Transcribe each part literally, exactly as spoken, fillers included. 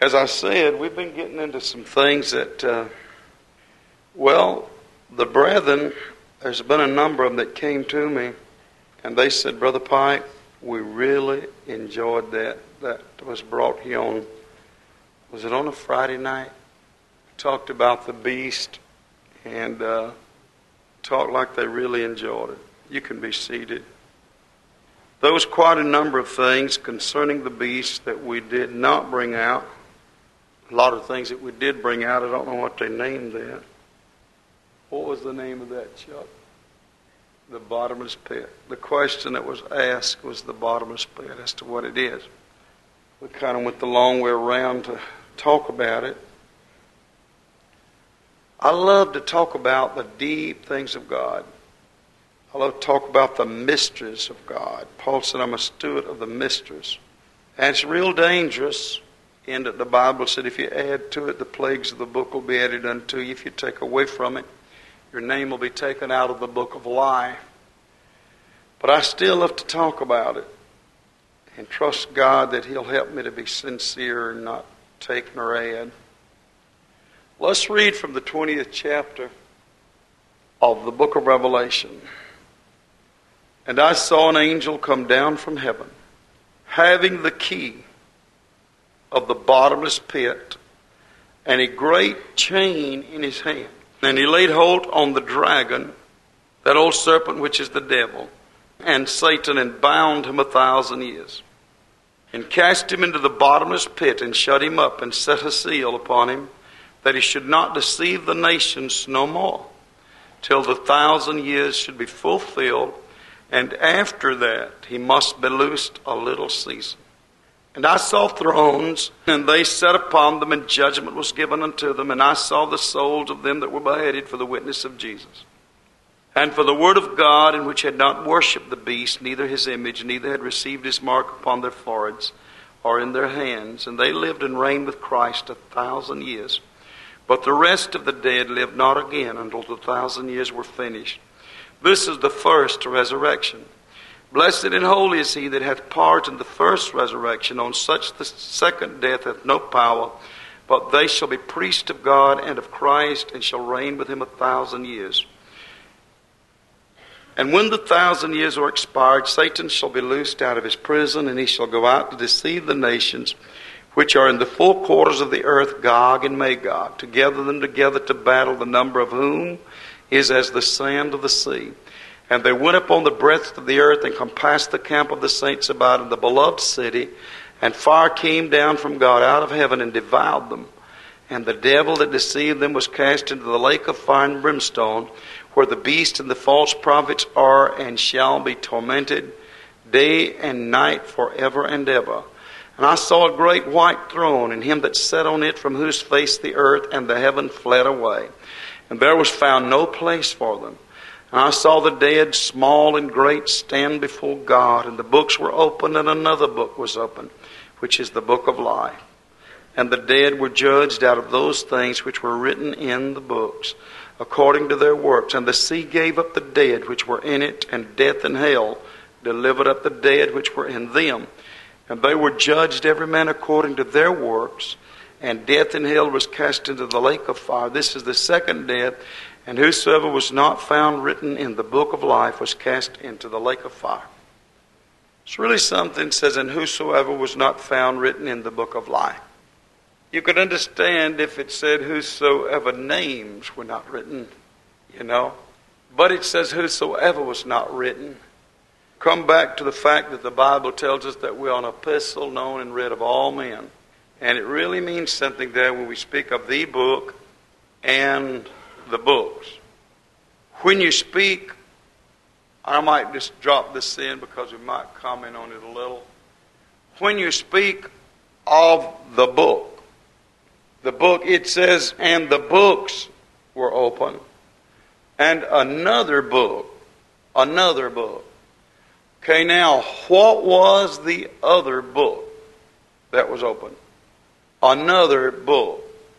As I said, we've been getting into some things that, uh, well, the brethren, there's been a number of them that came to me, and they said, Brother Pike, we really enjoyed that. That was brought here on, was it on a Friday night? Talked about the beast, and uh, talked like they really enjoyed it. You can be seated. There was quite a number of things concerning the beast that we did not bring out. A lot of things that we did bring out, I don't know what they named that. What was the name of that, Chuck? The bottomless pit. The question that was asked was the bottomless pit as to what it is. We kind of went the long way around to talk about it. I love to talk about the deep things of God. I love to talk about the mysteries of God. Paul said, I'm a steward of the mysteries. And it's real dangerous. And the Bible said, if you add to it, the plagues of the book will be added unto you. If you take away from it, your name will be taken out of the book of life. But I still love to talk about it and trust God that He'll help me to be sincere and not take nor add. Let's read from the twentieth chapter of the book of Revelation. And I saw an angel come down from heaven, having the key of the bottomless pit, and a great chain in his hand. And he laid hold on the dragon, that old serpent which is the devil, and Satan, and bound him a thousand years, and cast him into the bottomless pit, and shut him up, and set a seal upon him, that he should not deceive the nations no more, till the thousand years should be fulfilled, and after that he must be loosed a little season. And I saw thrones, and they sat upon them, and judgment was given unto them. And I saw the souls of them that were beheaded for the witness of Jesus, and for the word of God, in which had not worshipped the beast, neither his image, neither had received his mark upon their foreheads or in their hands. And they lived and reigned with Christ a thousand years. But the rest of the dead lived not again until the thousand years were finished. This is the first resurrection. Blessed and holy is he that hath part in the first resurrection. On such the second death hath no power, but they shall be priests of God and of Christ, and shall reign with him a thousand years. And when the thousand years are expired, Satan shall be loosed out of his prison, and he shall go out to deceive the nations which are in the four quarters of the earth, Gog and Magog, to gather them together to battle, the number of whom is as the sand of the sea. And they went upon the breadth of the earth, and compassed the camp of the saints about in the beloved city. And fire came down from God out of heaven, and devoured them. And the devil that deceived them was cast into the lake of fire and brimstone, where the beast and the false prophets are, and shall be tormented day and night forever and ever. And I saw a great white throne, and him that sat on it, from whose face the earth and the heaven fled away. And there was found no place for them. And I saw the dead, small and great, stand before God. And the books were opened, and another book was opened, which is the book of life. And the dead were judged out of those things which were written in the books, according to their works. And the sea gave up the dead which were in it, and death and hell delivered up the dead which were in them. And they were judged every man according to their works. And death and hell was cast into the lake of fire. This is the second death. And whosoever was not found written in the book of life was cast into the lake of fire. It's really something that says, and whosoever was not found written in the book of life. You could understand if it said whosoever names were not written, you know. But it says whosoever was not written. Come back to the fact that the Bible tells us that we are an epistle known and read of all men. And it really means something there when we speak of the book and the books. When you speak, I might just drop this in because we might comment on it a little. When you speak of the book, the book, it says, and the books were open, and another book, another book. Okay, now, what was the other book that was open? Another book.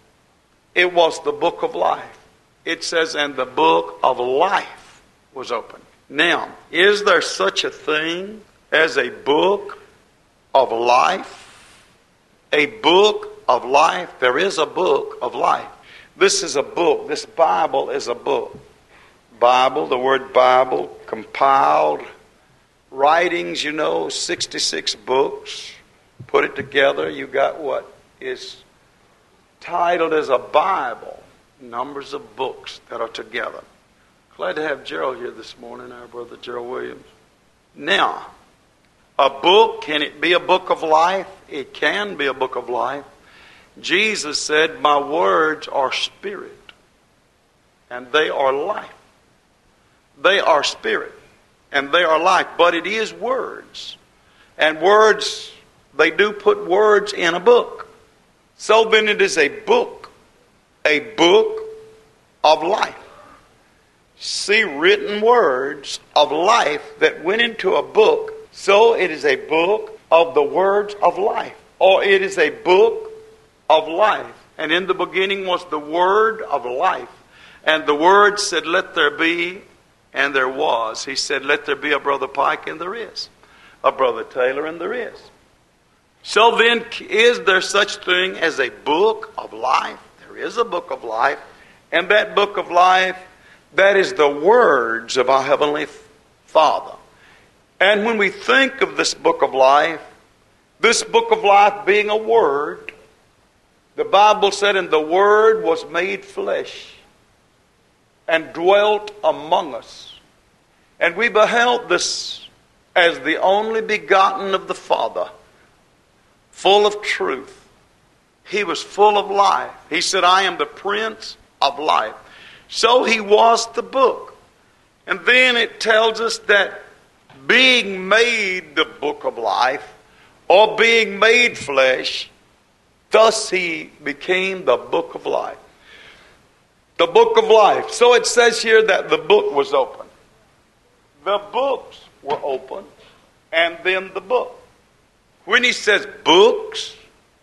It was the book of life. It says, and the book of life was open. Now, is there such a thing as a book of life? A book of life. There is a book of life. This is a book. This Bible is a book. Bible, the word Bible, compiled writings, you know, sixty-six books. Put it together, you got what is titled as a Bible. Numbers of books that are together. Glad to have Gerald here this morning, our brother Gerald Williams. Now, a book, can it be a book of life? It can be a book of life. Jesus said, my words are spirit, and they are life. They are spirit, and they are life. But it is words. And words, they do put words in a book. So then it is a book. A book of life. See, written words of life that went into a book. So it is a book of the words of life. Or it is a book of life. And in the beginning was the word of life. And the word said, let there be, and there was. He said, let there be a Brother Pike, and there is. A Brother Taylor, and there is. So then, is there such thing as a book of life? There is a book of life. And that book of life, that is the words of our Heavenly Father. And when we think of this book of life, this book of life being a word, the Bible said, and the Word was made flesh and dwelt among us. And we beheld this as the only begotten of the Father, full of truth. He was full of life. He said, I am the Prince of life. So he was the book. And then it tells us that being made the book of life, or being made flesh, thus he became the book of life. The book of life. So it says here that the book was open. The books were open, and then the book. When he says books,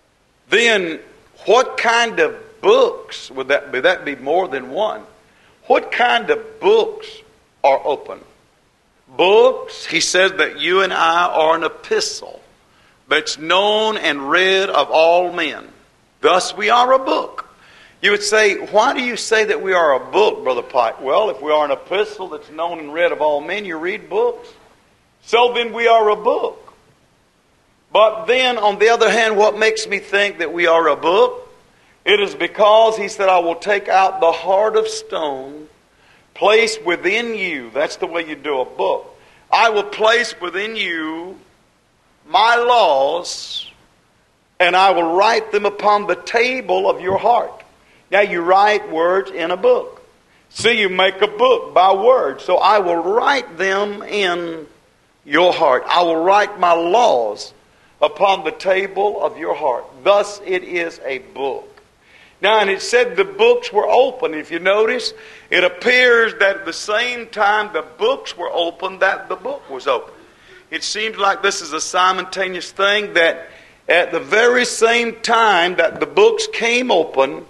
then what kind of books would that be? That be more than one. What kind of books are open? Books, he says that you and I are an epistle that's known and read of all men. Thus we are a book. You would say, why do you say that we are a book, Brother Pike? Well, if we are an epistle that's known and read of all men, you read books. So then we are a book. But then, on the other hand, what makes me think that we are a book? It is because he said, I will take out the heart of stone, place within you. That's the way you do a book. I will place within you my laws, and I will write them upon the table of your heart. Now you write words in a book. See, you make a book by words. So I will write them in your heart. I will write my laws upon the table of your heart. Thus it is a book. Now, and it said the books were open. If you notice, it appears that at the same time the books were open, that the book was open. It seems like this is a simultaneous thing, that at the very same time that the books came open,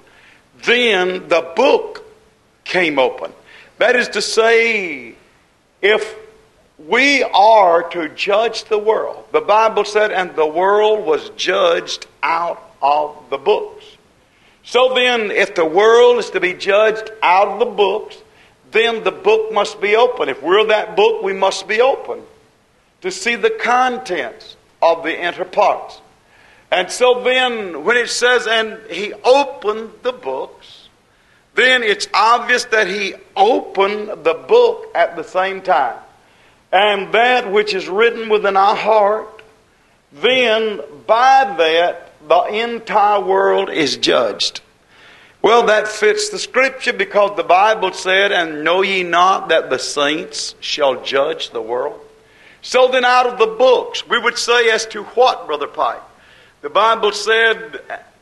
then the book came open. That is to say, if we are to judge the world, the Bible said, and the world was judged out of the books. So then, if the world is to be judged out of the books, then the book must be open. If we're that book, we must be open to see the contents of the inner parts. And so then, when it says, and he opened the books, then it's obvious that he opened the book at the same time. And that which is written within our heart, then by that, the entire world is judged. Well, that fits the scripture, because the Bible said, and know ye not that the saints shall judge the world? So then out of the books, we would say as to what, Brother Pike? The Bible said,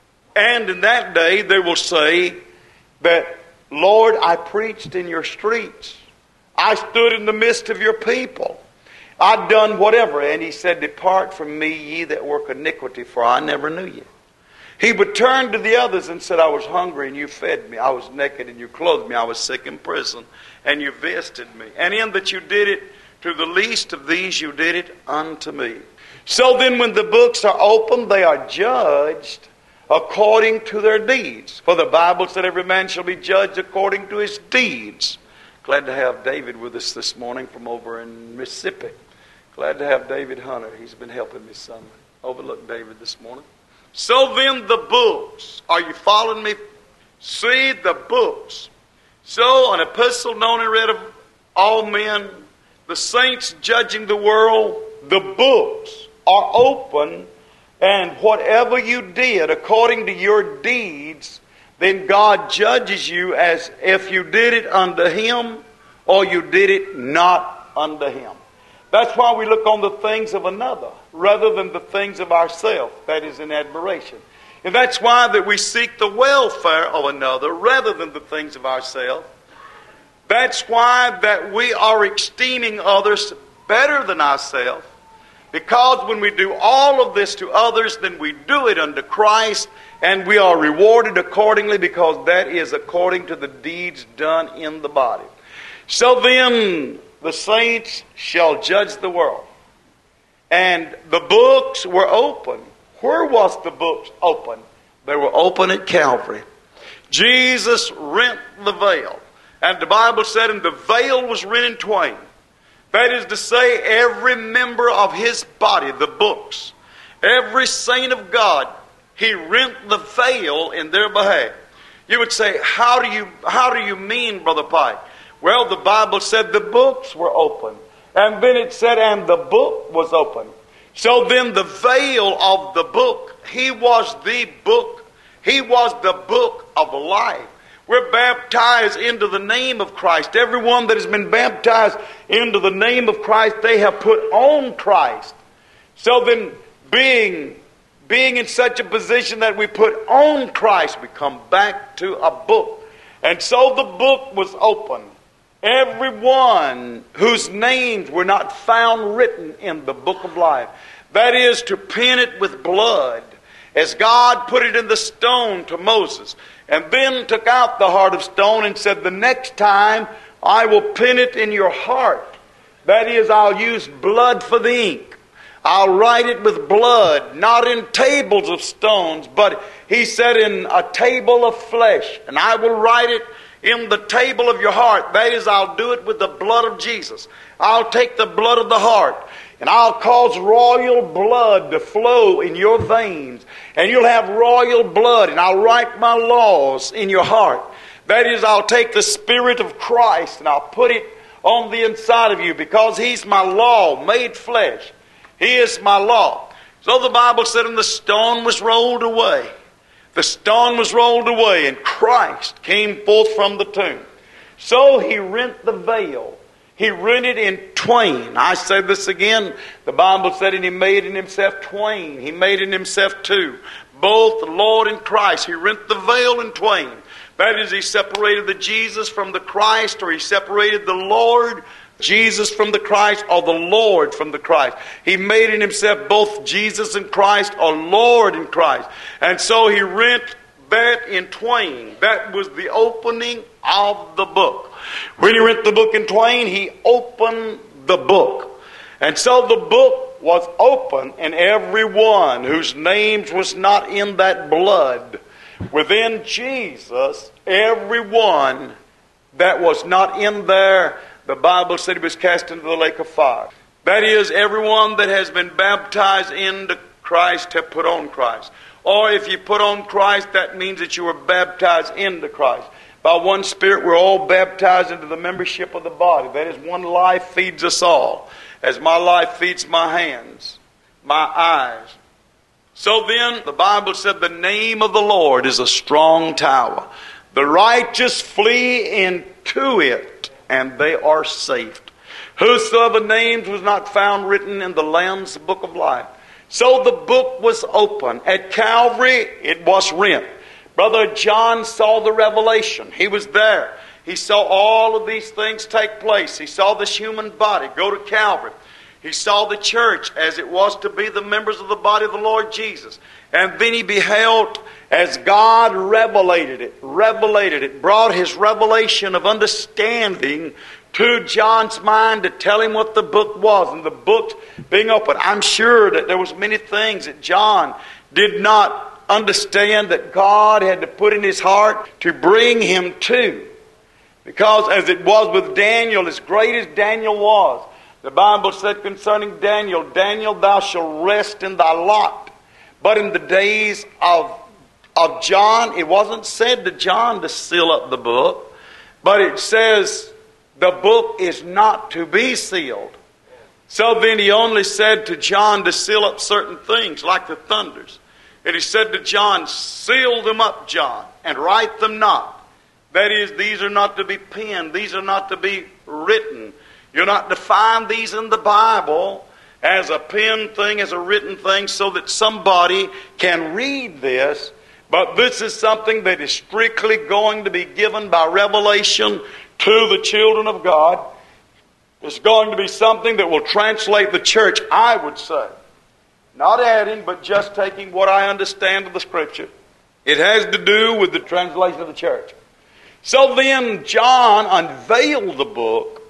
and in that day they will say that, Lord, I preached in your streets. I stood in the midst of your people. I've done whatever. And he said, depart from me, ye that work iniquity, for I never knew you. He would turn to the others and said, I was hungry and you fed me. I was naked and you clothed me. I was sick in prison and you visited me. And in that you did it to the least of these, you did it unto me. So then when the books are open, they are judged according to their deeds. For the Bible said every man shall be judged according to his deeds. Glad to have David with us this morning from over in Mississippi. Glad to have David Hunter. He's been helping me some. Overlook David this morning. So then the books. Are you following me? See the books. So an epistle known and read of all men, the saints judging the world, the books are open, and whatever you did according to your deeds, then God judges you as if you did it unto Him or you did it not unto Him. That's why we look on the things of another rather than the things of ourselves. That is in admiration. And that's why that we seek the welfare of another rather than the things of ourselves. That's why that we are esteeming others better than ourselves. Because when we do all of this to others, then we do it unto Christ, and we are rewarded accordingly, because that is according to the deeds done in the body. So then the saints shall judge the world. And the books were open. Where was the books open? They were open at Calvary. Jesus rent the veil. And the Bible said, and the veil was rent in twain. That is to say, every member of His body, the books, every saint of God, He rent the veil in their behalf. You would say, how do you, how do you mean, Brother Pike? Well, the Bible said the books were open. And then it said, and the book was open. So then the veil of the book, He was the book. He was the book of life. We're baptized into the name of Christ. Everyone that has been baptized into the name of Christ, they have put on Christ. So then, being, being in such a position that we put on Christ, we come back to a book. And so the book was open. Everyone whose names were not found written in the book of life, that is, to pen it with blood, as God put it in the stone to Moses, and then took out the heart of stone and said, the next time I will pen it in your heart. That is, I'll use blood for the ink. I'll write it with blood, not in tables of stones, but He said in a table of flesh. And I will write it in the table of your heart. That is, I'll do it with the blood of Jesus. I'll take the blood of the heart, and I'll cause royal blood to flow in your veins. And you'll have royal blood, and I'll write my laws in your heart. That is, I'll take the Spirit of Christ, and I'll put it on the inside of you, because He's my law made flesh. He is my law. So the Bible said, and the stone was rolled away. The stone was rolled away, and Christ came forth from the tomb. So He rent the veil. He rent it in twain. I say this again. The Bible said, and He made in Himself twain. He made in Himself two. Both the Lord and Christ. He rent the veil in twain. That is, He separated the Jesus from the Christ, or He separated the Lord Jesus from the Christ, or the Lord from the Christ. He made in Himself both Jesus and Christ, or Lord and Christ. And so He rent that in twain. That was the opening of the book. When He rent the book in twain, He opened the book. And so the book was open, and everyone whose names was not in that blood within Jesus, everyone that was not in there, the Bible said he was cast into the lake of fire. That is, everyone that has been baptized into Christ have put on Christ. Or if you put on Christ, that means that you were baptized into Christ. By one Spirit, we're all baptized into the membership of the body. That is, one life feeds us all. As my life feeds my hands, my eyes. So then, the Bible said, the name of the Lord is a strong tower. The righteous flee into it, and they are saved. Whosoever names was not found written in the Lamb's book of life. So the book was open. At Calvary, it was rent. Brother John saw the revelation. He was there. He saw all of these things take place. He saw this human body go to Calvary. He saw the church as it was to be the members of the body of the Lord Jesus. And then he beheld as God revelated it, revelated it, brought His revelation of understanding to John's mind to tell him what the book was. And the book being open, I'm sure that there was many things that John did not understand that God had to put in his heart to bring him to. Because as it was with Daniel, as great as Daniel was, the Bible said concerning Daniel, Daniel, thou shalt rest in thy lot. But in the days of, of John, it wasn't said to John to seal up the book, but it says the book is not to be sealed. So then he only said to John to seal up certain things, like the thunders. And he said to John, seal them up, John, and write them not. That is, these are not to be penned. These are not to be written. You're not to find these in the Bible as a penned thing, as a written thing, so that somebody can read this. But this is something that is strictly going to be given by revelation to the children of God. It's going to be something that will translate the church, I would say. Not adding, but just taking what I understand of the Scripture. It has to do with the translation of the church. So then John unveiled the book.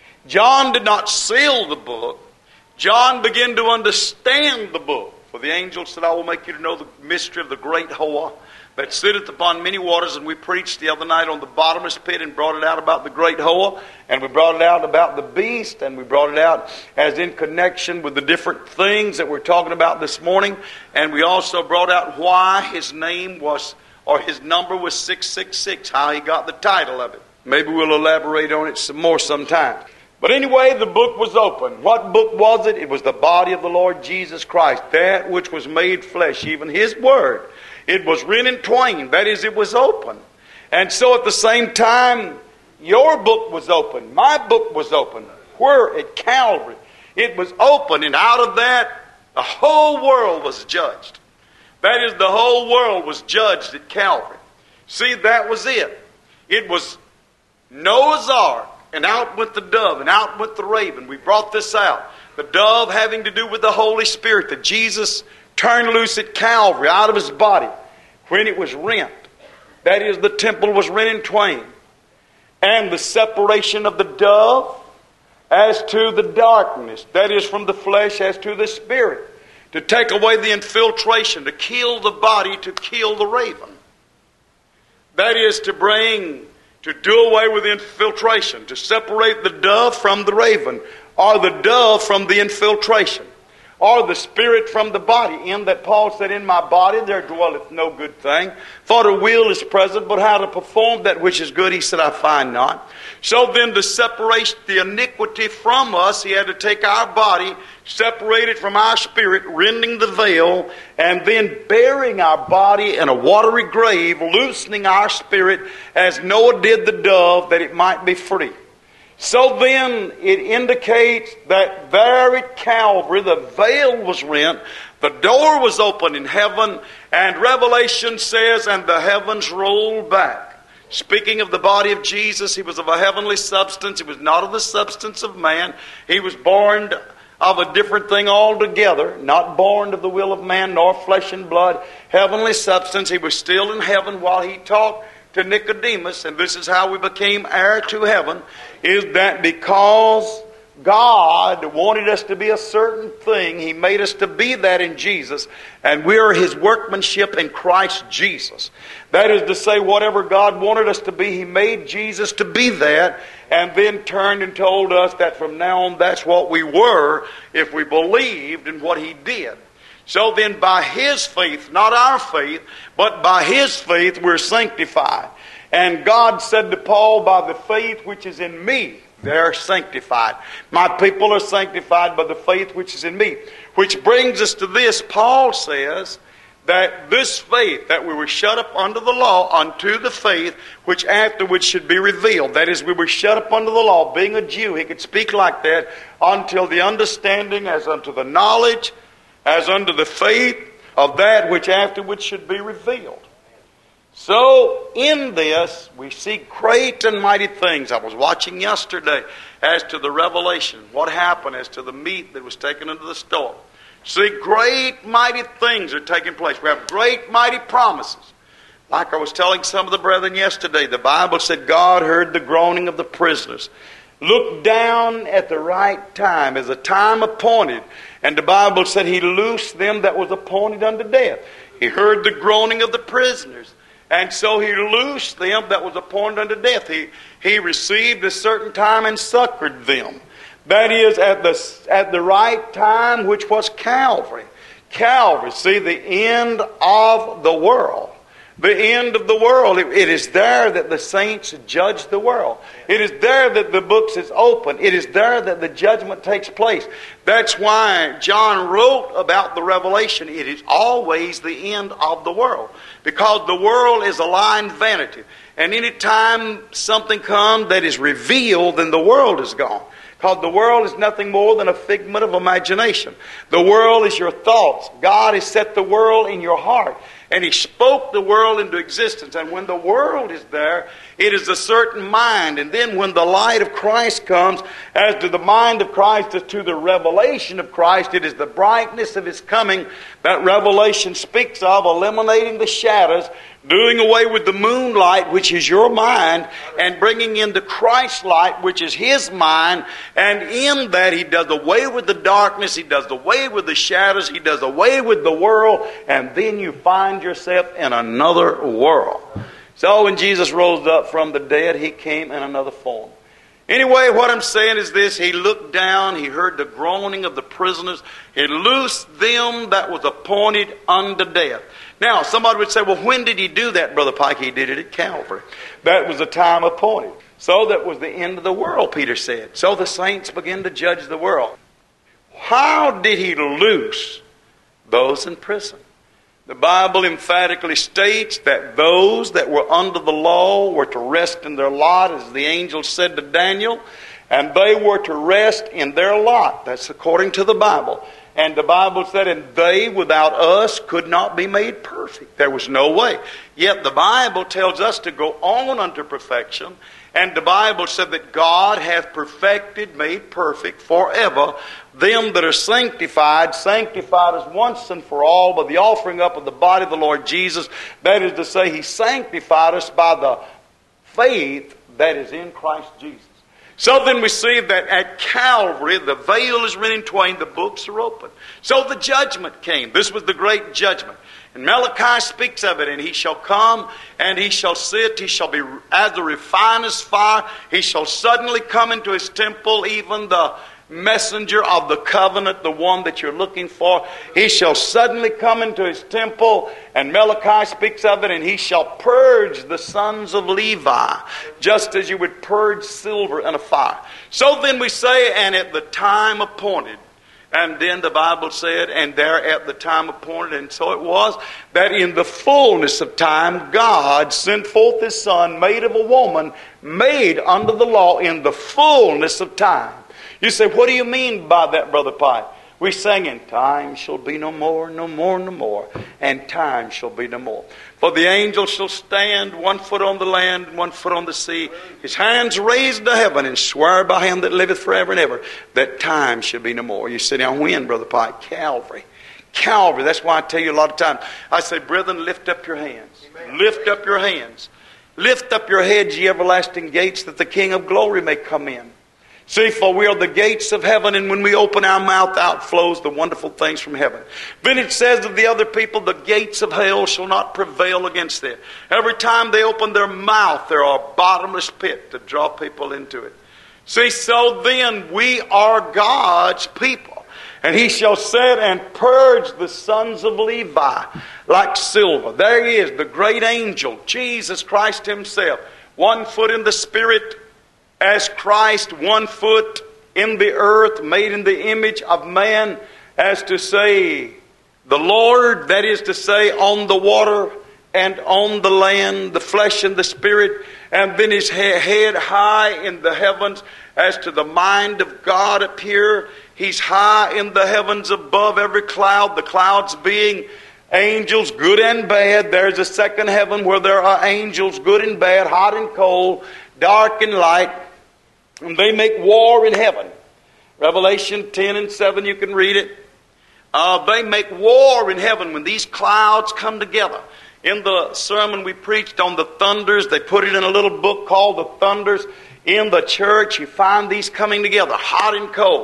John did not seal the book. John began to understand the book. For the angel said, I will make you to know the mystery of the great Hoa that sitteth upon many waters. And we preached the other night on the bottomless pit and brought it out about the great Hoa. And we brought it out about the beast. And we brought it out as in connection with the different things that we're talking about this morning. And we also brought out why his name was, or his number was six six six, how he got the title of it. Maybe we'll elaborate on it some more sometime. But anyway, the book was open. What book was it? It was the body of the Lord Jesus Christ, that which was made flesh, even his word. It was rent in twain. That is, it was open. And so at the same time, your book was open. My book was open. Where? At Calvary. It was open, and out of that, the whole world was judged. That is, the whole world was judged at Calvary. See, that was it. It was Noah's Ark, and out went the dove, and out went the raven. We brought this out. The dove having to do with the Holy Spirit that Jesus turned loose at Calvary out of his body when it was rent. That is, the temple was rent in twain. And the separation of the dove as to the darkness, that is, from the flesh as to the spirit. To take away the infiltration, to kill the body, to kill the raven. That is, to bring, to do away with infiltration, to separate the dove from the raven, or the dove from the infiltration, or the spirit from the body. In that Paul said, in my body there dwelleth no good thing. For the will is present, but how to perform that which is good, he said, I find not. So then to separate the iniquity from us, he had to take our body, separate it from our spirit, rending the veil, and then burying our body in a watery grave, loosening our spirit as Noah did the dove, that it might be free. So then it indicates that there at Calvary the veil was rent, the door was open in heaven, and Revelation says, and the heavens rolled back. Speaking of the body of Jesus, he was of a heavenly substance. He was not of the substance of man. He was born of a different thing altogether, not born of the will of man, nor flesh and blood. Heavenly substance. He was still in heaven while he talked to Nicodemus, and this is how we became heir to heaven, is that because God wanted us to be a certain thing, he made us to be that in Jesus, and we are his workmanship in Christ Jesus. That is to say, whatever God wanted us to be, he made Jesus to be that, and then turned and told us that from now on that's what we were if we believed in what he did. So then by his faith, not our faith, but by his faith we're sanctified. And God said to Paul, by the faith which is in me, they're sanctified. My people are sanctified by the faith which is in me. Which brings us to this. Paul says that this faith, that we were shut up under the law unto the faith which afterwards should be revealed. That is, we were shut up under the law. Being a Jew, he could speak like that until the understanding as unto the knowledge, as unto the faith of that which afterwards should be revealed. So, in this, we see great and mighty things. I was watching yesterday as to the revelation, what happened as to the meat that was taken into the store. See, great mighty things are taking place. We have great mighty promises. Like I was telling some of the brethren yesterday, the Bible said God heard the groaning of the prisoners. Looked down at the right time, as a time appointed. And the Bible said he loosed them that was appointed unto death. He heard the groaning of the prisoners. And so he loosed them that was appointed unto death. He, he received a certain time and succored them. That is, at the, at the right time, which was Calvary. Calvary, see, the end of the world. The end of the world. It, it is there that the saints judge the world. It is there that the books is open. It is there that the judgment takes place. That's why John wrote about the revelation. It is always the end of the world. Because the world is a lying vanity. And any time something comes that is revealed, then the world is gone. Because the world is nothing more than a figment of imagination. The world is your thoughts. God has set the world in your heart. And He spoke the world into existence. And when the world is there, it is a certain mind. And then when the light of Christ comes, as to the mind of Christ, as to the revelation of Christ, it is the brightness of His coming that Revelation speaks of, eliminating the shadows, doing away with the moonlight, which is your mind, and bringing in the Christ light, which is His mind. And in that He does away with the darkness, He does away with the shadows, He does away with the world, and then you find yourself in another world. So when Jesus rose up from the dead, He came in another form. Anyway, what I'm saying is this. He looked down, He heard the groaning of the prisoners, He loosed them that was appointed unto death. Now, somebody would say, well, when did He do that, Brother Pike? He did it at Calvary. That was the time appointed. So that was the end of the world, Peter said. So the saints began to judge the world. How did He loose those in prison? The Bible emphatically states that those that were under the law were to rest in their lot, as the angel said to Daniel, and they were to rest in their lot. That's according to the Bible. And the Bible said, and they without us could not be made perfect. There was no way. Yet the Bible tells us to go on unto perfection. And the Bible said that God hath perfected, made perfect forever, them that are sanctified, sanctified us once and for all by the offering up of the body of the Lord Jesus. That is to say, He sanctified us by the faith that is in Christ Jesus. So then we see that at Calvary, the veil is rent in twain, the books are open. So the judgment came. This was the great judgment. And Malachi speaks of it, and He shall come, and He shall sit, He shall be as the refiner's fire. He shall suddenly come into His temple, even the messenger of the covenant, the one that you're looking for. He shall suddenly come into His temple, and Malachi speaks of it, and He shall purge the sons of Levi, just as you would purge silver in a fire. So then we say, and at the time appointed. And then the Bible said, and there at the time appointed, and so it was, that in the fullness of time God sent forth His Son, made of a woman, made under the law in the fullness of time. You say, what do you mean by that, Brother Pike? We sang, in time shall be no more, no more, no more, and time shall be no more. For the angel shall stand one foot on the land and one foot on the sea, his hands raised to heaven, and swear by Him that liveth forever and ever, that time shall be no more. You say, now when, Brother Pike? Calvary. Calvary. That's why I tell you a lot of times, I say, brethren, lift up your hands. Amen. Lift up your hands. Lift up your heads, ye everlasting gates, that the King of glory may come in. See, for we are the gates of heaven, and when we open our mouth, out flows the wonderful things from heaven. Then it says of the other people, the gates of hell shall not prevail against them. Every time they open their mouth, there are a bottomless pit to draw people into it. See, so then we are God's people. And He shall set and purge the sons of Levi like silver. There He is, the great angel, Jesus Christ Himself, one foot in the Spirit, as Christ, one foot in the earth, made in the image of man, as to say, the Lord, that is to say, on the water and on the land, the flesh and the spirit, and then His head high in the heavens, as to the mind of God appear. He's high in the heavens above every cloud, the clouds being angels, good and bad. There's a second heaven where there are angels, good and bad, hot and cold, dark and light. And they make war in heaven. Revelation ten and seven, you can read it. Uh, they make war in heaven when these clouds come together. In the sermon we preached on the thunders, they put it in a little book called The Thunders. In the church, you find these coming together, hot and cold.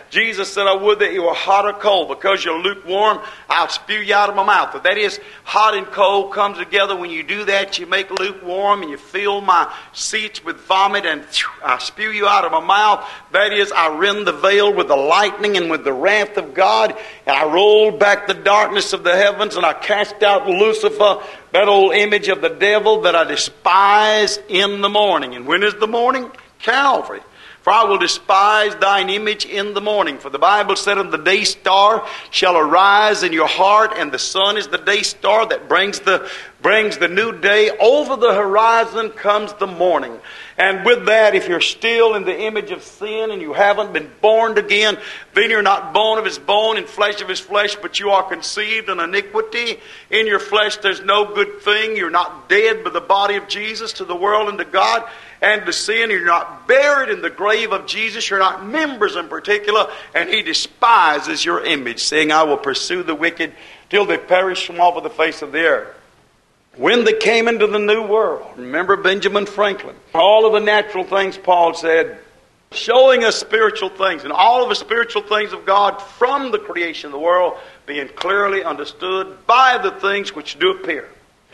Jesus said, I would that you were hot or cold. Because you're lukewarm, I'll spew you out of my mouth. But that is, hot and cold comes together. When you do that, you make lukewarm and you fill my seats with vomit, and phew, I spew you out of my mouth. That is, I rend the veil with the lightning and with the wrath of God, and I rolled back the darkness of the heavens, and I cast out Lucifer, that old image of the devil that I despise, in the morning. And when is the morning? Calvary. For I will despise thine image in the morning. For the Bible said, and the day star shall arise in your heart, and the sun is the day star that brings the brings the new day. Over the horizon comes the morning. And with that, if you're still in the image of sin and you haven't been born again, then you're not bone of his bone and flesh of his flesh, but you are conceived in iniquity. In your flesh there's no good thing. You're not dead by the body of Jesus to the world and to God and to sin. You're not buried in the grave of Jesus. You're not members in particular. And he despises your image, saying, I will pursue the wicked till they perish from off of the face of the earth. When they came into the new world, remember Benjamin Franklin, all of the natural things, Paul said, showing us spiritual things, and all of the spiritual things of God from the creation of the world being clearly understood by the things which do appear,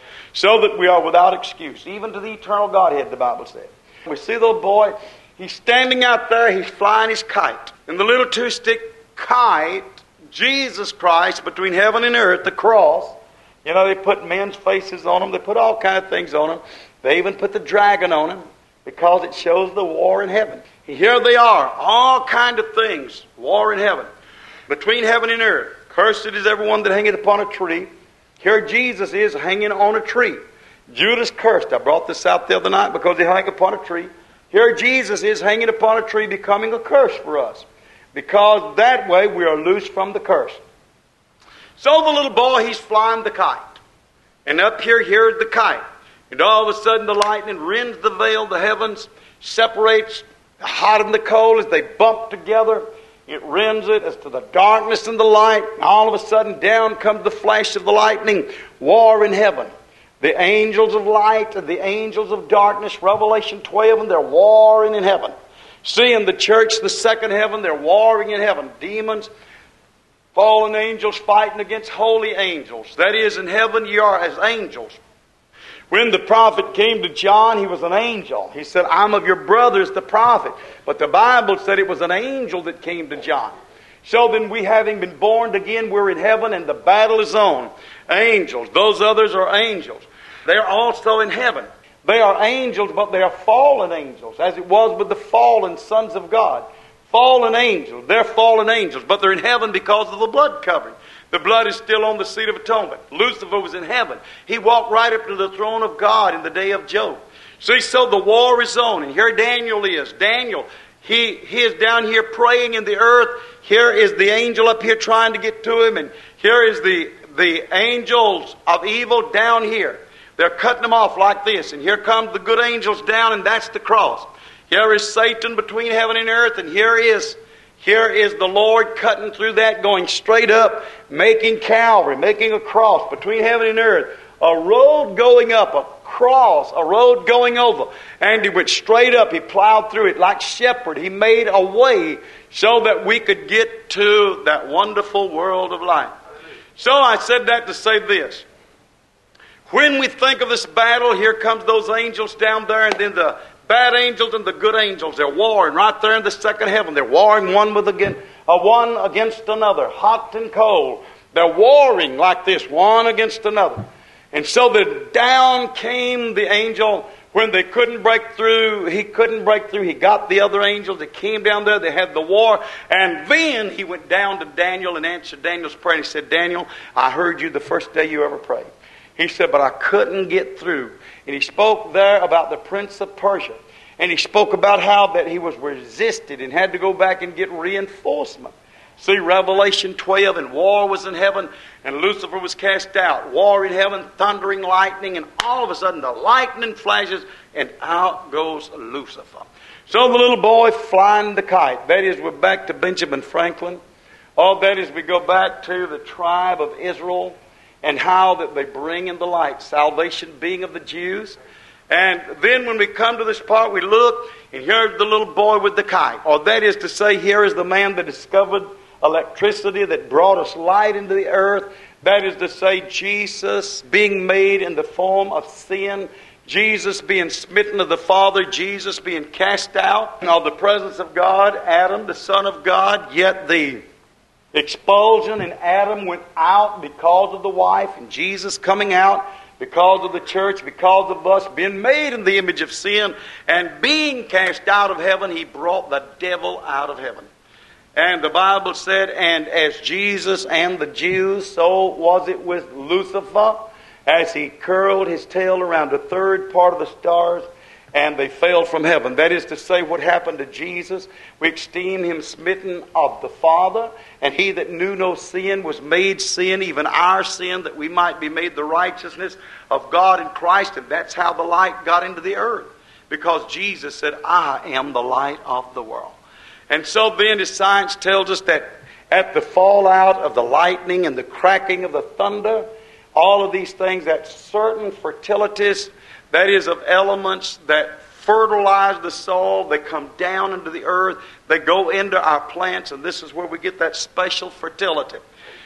so that we are without excuse, even to the eternal Godhead, the Bible said. We see the little boy, he's standing out there, he's flying his kite. And the little two-stick kite, Jesus Christ, between heaven and earth, the cross. You know, they put men's faces on them. They put all kinds of things on them. They even put the dragon on them because it shows the war in heaven. Here they are, all kind of things, war in heaven, between heaven and earth. Cursed is everyone that hangeth upon a tree. Here Jesus is hanging on a tree. Judas cursed. I brought this out the other night because he hung upon a tree. Here Jesus is hanging upon a tree, becoming a curse for us, because that way we are loose from the curse. So the little boy, he's flying the kite. And up here, here's the kite. And all of a sudden the lightning rends the veil, the heavens, separates the hot and the cold as they bump together. It rends it as to the darkness and the light. And all of a sudden down comes the flash of the lightning. War in heaven. The angels of light and the angels of darkness, Revelation twelve, and they're warring in heaven. See, in the church, the second heaven, they're warring in heaven. Demons, fallen angels fighting against holy angels. That is, in heaven you are as angels. When the prophet came to John, he was an angel. He said, I'm of your brothers, the prophet. But the Bible said it was an angel that came to John. So then we, having been born again, we're in heaven and the battle is on. Angels. Those others are angels. They're also in heaven. They are angels, but they are fallen angels, as it was with the fallen sons of God. Fallen angels. They're fallen angels, but they're in heaven because of the blood covering. The blood is still on the seat of atonement. Lucifer was in heaven. He walked right up to the throne of God in the day of Job. See, so the war is on, and here Daniel is. Daniel, he, he is down here praying in the earth. Here is the angel up here trying to get to him, and here is the, the angels of evil down here. They're cutting them off like this, and here comes the good angels down, and that's the cross. Here is Satan between heaven and earth, and here is here is the Lord cutting through that, going straight up, making Calvary, making a cross between heaven and earth. A road going up, a cross, a road going over. And he went straight up. He plowed through it like shepherd. He made a way so that we could get to that wonderful world of light. So I said that to say this. When we think of this battle, here comes those angels down there, and then the bad angels and the good angels, they're warring right there in the second heaven. They're warring one with again, uh, one against another, hot and cold. They're warring like this, one against another. And so the down came the angel when they couldn't break through. He couldn't break through. He got the other angels. They came down there. They had the war. And then he went down to Daniel and answered Daniel's prayer. And he said, Daniel, I heard you the first day you ever prayed. He said, but I couldn't get through. And he spoke there about the prince of Persia. And he spoke about how that he was resisted and had to go back and get reinforcement. See, Revelation twelve, and war was in heaven, and Lucifer was cast out. War in heaven, thundering lightning, and all of a sudden the lightning flashes, and out goes Lucifer. So the little boy flying the kite. That is, we're back to Benjamin Franklin. All that is, we go back to the tribe of Israel, and how that they bring in the light, salvation being of the Jews. And then when we come to this part, we look, and here's the little boy with the kite. Or that is to say, here is the man that discovered electricity, that brought us light into the earth. That is to say, Jesus being made in the form of sin, Jesus being smitten of the Father, Jesus being cast out of the presence of God, Adam, the Son of God, yet the expulsion in Adam went out because of the wife, and Jesus coming out because of the church, because of us being made in the image of sin, and being cast out of heaven, He brought the devil out of heaven. And the Bible said, and as Jesus and the Jews, so was it with Lucifer, as he curled his tail around the third part of the stars, and they fell from heaven. That is to say, what happened to Jesus, we esteem Him smitten of the Father, and He that knew no sin was made sin, even our sin, that we might be made the righteousness of God in Christ. And that's how the light got into the earth, because Jesus said, I am the light of the world. And so then, as science tells us, that at the fallout of the lightning and the cracking of the thunder, all of these things, that certain fertilities, that is, of elements that fertilize the soil, they come down into the earth, they go into our plants, and this is where we get that special fertility.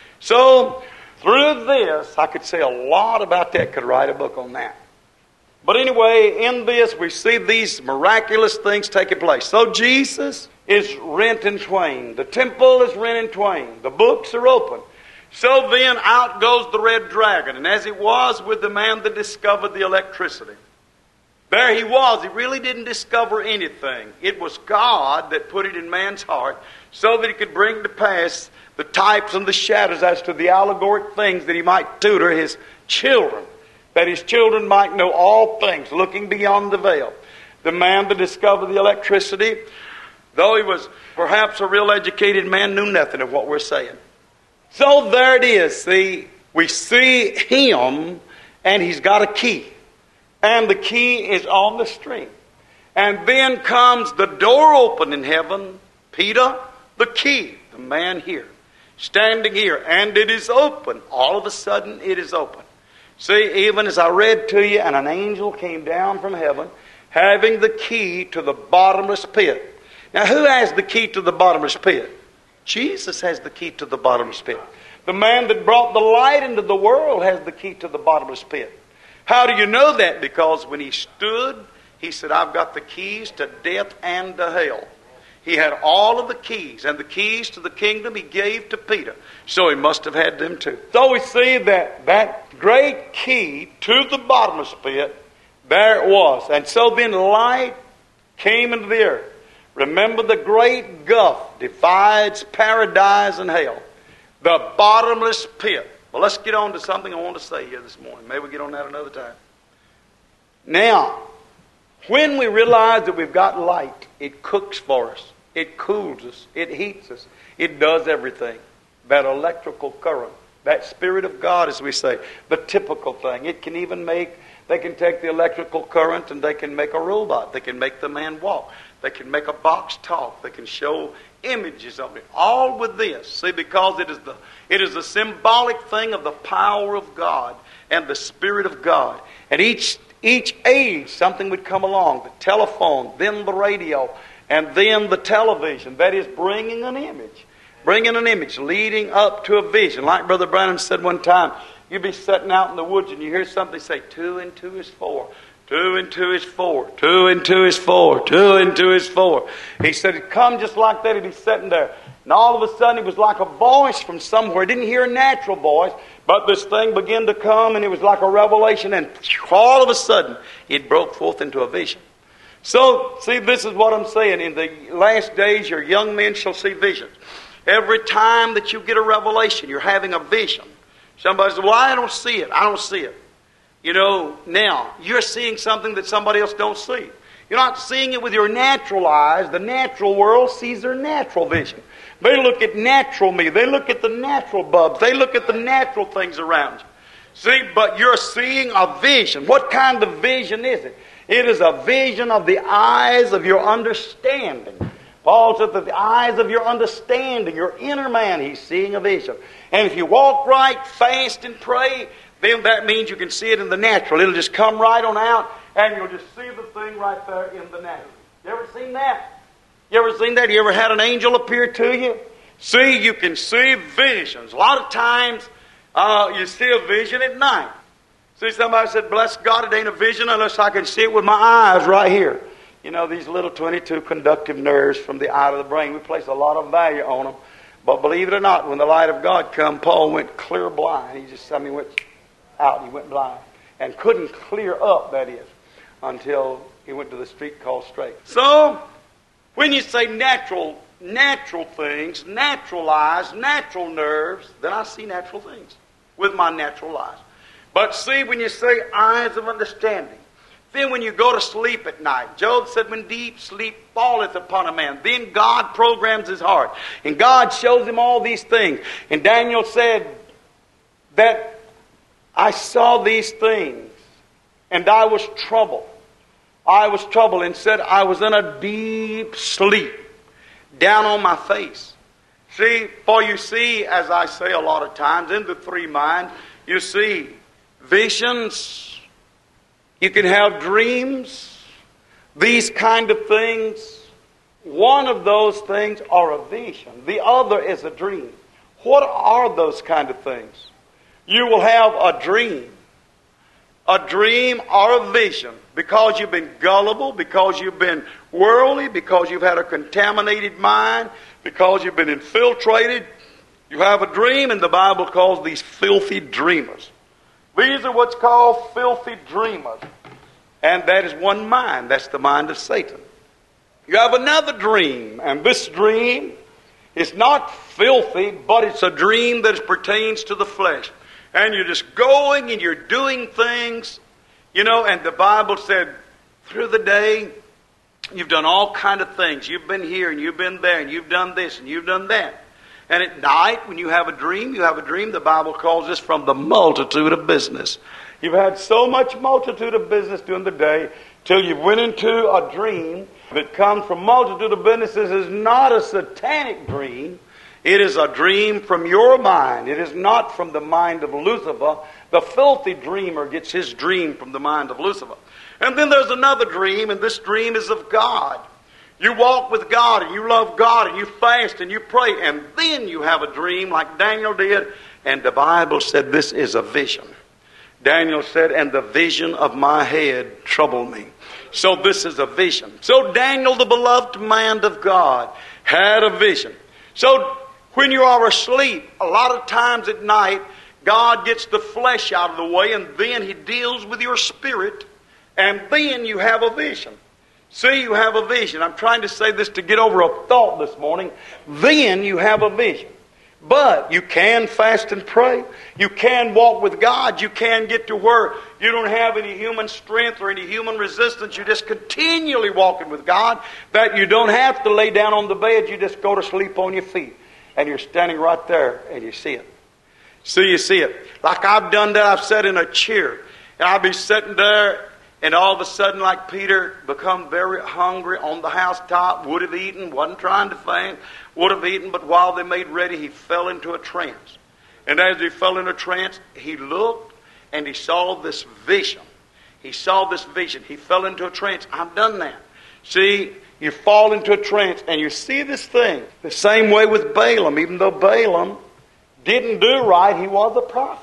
So, through this, I could say a lot about that, could write a book on that. But anyway, in this, we see these miraculous things taking place. So Jesus is rent in twain. The temple is rent in twain. The books are open. So then out goes the red dragon. And as it was with the man that discovered the electricity, there he was. He really didn't discover anything. It was God that put it in man's heart so that he could bring to pass the types and the shadows as to the allegoric things that he might tutor his children, that his children might know all things, looking beyond the veil. The man that discovered the electricity, though he was perhaps a real educated man, knew nothing of what we're saying. So there it is. See, we see him, and he's got a key. And the key is on the string. And then comes the door open in heaven. Peter, the key, the man here, standing here. And it is open. All of a sudden, it is open. See, even as I read to you, and an angel came down from heaven, having the key to the bottomless pit. Now, who has the key to the bottomless pit? Jesus has the key to the bottomless pit. The man that brought the light into the world has the key to the bottomless pit. How do you know that? Because when he stood, he said, I've got the keys to death and to hell. He had all of the keys, and the keys to the kingdom he gave to Peter. So he must have had them too. So we see that that great key to the bottomless pit, there it was. And so then light came into the earth. Remember, the great gulf divides paradise and hell. The bottomless pit. Well, let's get on to something I want to say here this morning. Maybe we'll get on that another time. Now, when we realize that we've got light, it cooks for us. It cools us. It heats us. It does everything. That electrical current. That Spirit of God, as we say. The typical thing. It can even make, they can take the electrical current and they can make a robot. They can make the man walk. They can make a box talk. They can show images of it. All with this. See, because it is the it is a symbolic thing of the power of God and the Spirit of God. And each each age something would come along. The telephone, then the radio, and then the television. That is bringing an image. Bringing an image, leading up to a vision. Like Brother Branham said one time, you'd be sitting out in the woods and you hear something say, two and two is four. Two and two is four. Two and two is four. Two and two is four. He said it come just like that, and he's sitting there. And all of a sudden it was like a voice from somewhere. He didn't hear a natural voice, but this thing began to come, and it was like a revelation, and all of a sudden it broke forth into a vision. So, see, this is what I'm saying. In the last days, your young men shall see visions. Every time that you get a revelation, you're having a vision. Somebody says, well, I don't see it. I don't see it. You know, now, you're seeing something that somebody else don't see. You're not seeing it with your natural eyes. The natural world sees their natural vision. They look at natural me. They look at the natural bulbs. They look at the natural things around you. See, but you're seeing a vision. What kind of vision is it? It is a vision of the eyes of your understanding. Paul said that the eyes of your understanding, your inner man, he's seeing a vision. And if you walk right, fast, and pray, then that means you can see it in the natural. It'll just come right on out, and you'll just see the thing right there in the natural. You ever seen that? You ever seen that? You ever had an angel appear to you? See, you can see visions. A lot of times, uh, you see a vision at night. See, somebody said, bless God, it ain't a vision unless I can see it with my eyes right here. You know, these little twenty-two conductive nerves from the eye to the brain, we place a lot of value on them. But believe it or not, when the light of God come, Paul went clear blind. He just, I mean, went out, he went blind. And couldn't clear up, that is, until he went to the street called Straight. So, when you say natural, natural things, natural eyes, natural nerves, then I see natural things with my natural eyes. But see, when you say eyes of understanding, then when you go to sleep at night, Job said, when deep sleep falleth upon a man, then God programs his heart. And God shows him all these things. And Daniel said that I saw these things, and I was troubled. I was troubled, and said I was in a deep sleep, down on my face. See, for you see, as I say a lot of times, in the three mind, you see visions. You can have dreams, these kind of things. One of those things are a vision. The other is a dream. What are those kind of things? You will have a dream. A dream or a vision because you've been gullible, because you've been worldly, because you've had a contaminated mind, because you've been infiltrated. You have a dream, and the Bible calls these filthy dreamers. These are what's called filthy dreamers. And that is one mind. That's the mind of Satan. You have another dream, and this dream is not filthy, but it's a dream that pertains to the flesh. And you're just going and you're doing things, you know, and the Bible said through the day, you've done all kind of things. You've been here and you've been there and you've done this and you've done that. And at night, when you have a dream, you have a dream, the Bible calls this from the multitude of business. You've had so much multitude of business during the day till you went into a dream that comes from multitude of businesses. Is not a satanic dream. It is a dream from your mind. It is not from the mind of Lucifer. The filthy dreamer gets his dream from the mind of Lucifer. And then there's another dream, and this dream is of God. You walk with God, and you love God, and you fast, and you pray, and then you have a dream like Daniel did, and the Bible said this is a vision. Daniel said, and the vision of my head troubled me. So this is a vision. So Daniel, the beloved man of God, had a vision. So when you are asleep, a lot of times at night, God gets the flesh out of the way, and then He deals with your spirit, and then you have a vision. See, you have a vision. I'm trying to say this to get over a thought this morning. Then you have a vision. But you can fast and pray. You can walk with God. You can get to where you don't have any human strength or any human resistance. You're just continually walking with God. That you don't have to lay down on the bed. You just go to sleep on your feet. And you're standing right there and you see it. See, you see it. Like I've done that. I've sat in a chair. And I'll be sitting there. And all of a sudden, like Peter, become very hungry on the housetop, would have eaten, wasn't trying to faint, would have eaten, but while they made ready, he fell into a trance. And as he fell into a trance, he looked and he saw this vision. He saw this vision. He fell into a trance. I've done that. See, you fall into a trance and you see this thing. The same way with Balaam. Even though Balaam didn't do right, he was a prophet.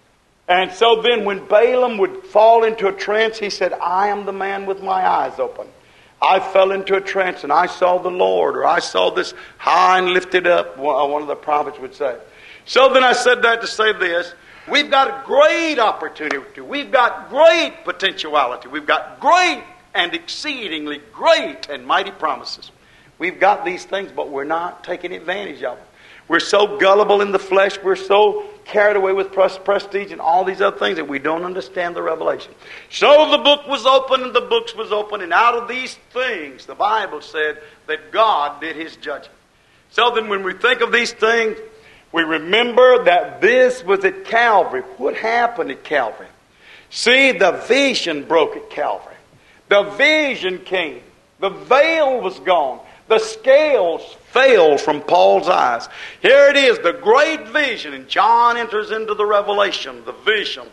And so then when Balaam would fall into a trance, he said, I am the man with my eyes open. I fell into a trance and I saw the Lord, or I saw this high and lifted up, one of the prophets would say. So then I said that to say this. We've got a great opportunity. We've got great potentiality. We've got great and exceedingly great and mighty promises. We've got these things, but we're not taking advantage of them. We're so gullible in the flesh. We're so carried away with prestige and all these other things that we don't understand the revelation. So the book was open and the books was open. And out of these things, the Bible said that God did His judging. So then when we think of these things, we remember that this was at Calvary. What happened at Calvary? See, the vision broke at Calvary. The vision came. The veil was gone. The scales fell from Paul's eyes. Here it is, the great vision. And John enters into the revelation, the vision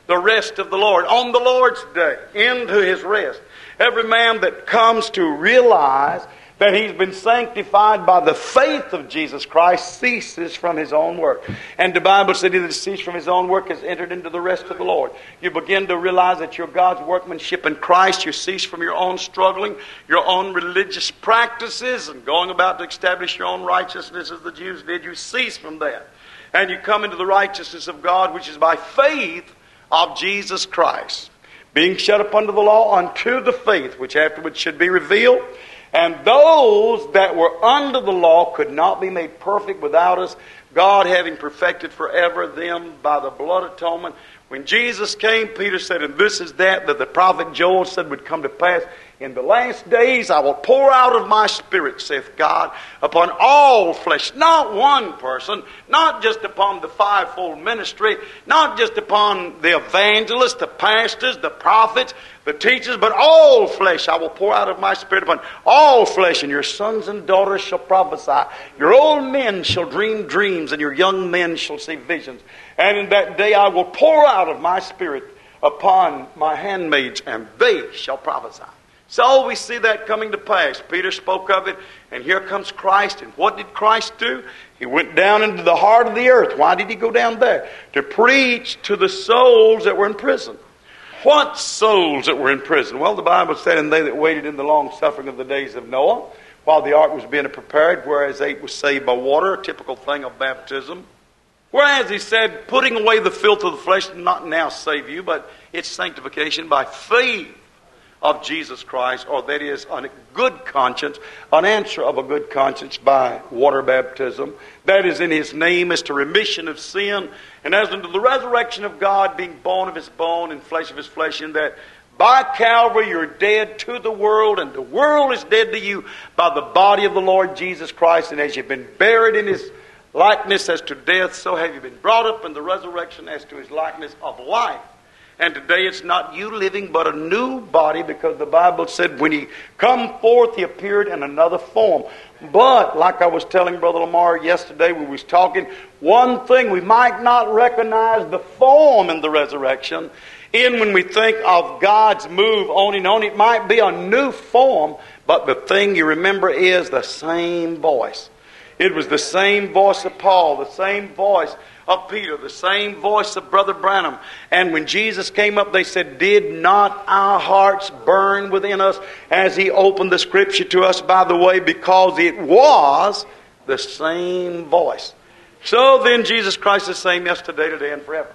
the rest of the Lord, on the Lord's day, into His rest. Every man that comes to realize that he's been sanctified by the faith of Jesus Christ ceases from his own work. And the Bible said he that ceased from his own work has entered into the rest of the Lord. You begin to realize that you're God's workmanship in Christ. You cease from your own struggling, your own religious practices, and going about to establish your own righteousness as the Jews did. You cease from that. And you come into the righteousness of God, which is by faith of Jesus Christ. Being shut up under the law unto the faith, which afterwards should be revealed. And those that were under the law could not be made perfect without us, God having perfected forever them by the blood atonement. When Jesus came, Peter said, and this is that that the prophet Joel said would come to pass. In the last days I will pour out of my Spirit, saith God, upon all flesh. Not one person, not just upon the fivefold ministry, not just upon the evangelists, the pastors, the prophets, the teachers, but all flesh I will pour out of my Spirit upon all flesh, and your sons and daughters shall prophesy. Your old men shall dream dreams, and your young men shall see visions. And in that day I will pour out of my Spirit upon my handmaids, and they shall prophesy. So we see that coming to pass. Peter spoke of it, and here comes Christ. And what did Christ do? He went down into the heart of the earth. Why did He go down there? To preach to the souls that were in prison. What souls that were in prison? Well, the Bible said, and they that waited in the long suffering of the days of Noah, while the ark was being prepared, whereas eight was saved by water, a typical thing of baptism. Whereas He said, putting away the filth of the flesh, not now save you, but it's sanctification by faith of Jesus Christ, or that is on a good conscience, an answer of a good conscience by water baptism. That is in His name as to remission of sin, and as unto the resurrection of God, being bone of His bone and flesh of His flesh, in that by Calvary you're dead to the world, and the world is dead to you by the body of the Lord Jesus Christ. And as you've been buried in His likeness as to death, so have you been brought up in the resurrection as to His likeness of life. And today it's not you living, but a new body, because the Bible said when He come forth, He appeared in another form. But, like I was telling Brother Lamar yesterday when we was talking, one thing, we might not recognize the form in the resurrection. In when we think of God's move on and on, it might be a new form, but the thing you remember is the same voice. It was the same voice of Paul, the same voice of Peter, the same voice of Brother Branham. And when Jesus came up, they said, did not our hearts burn within us as He opened the Scripture to us, by the way, because it was the same voice. So then Jesus Christ is the same yesterday, today, and forever.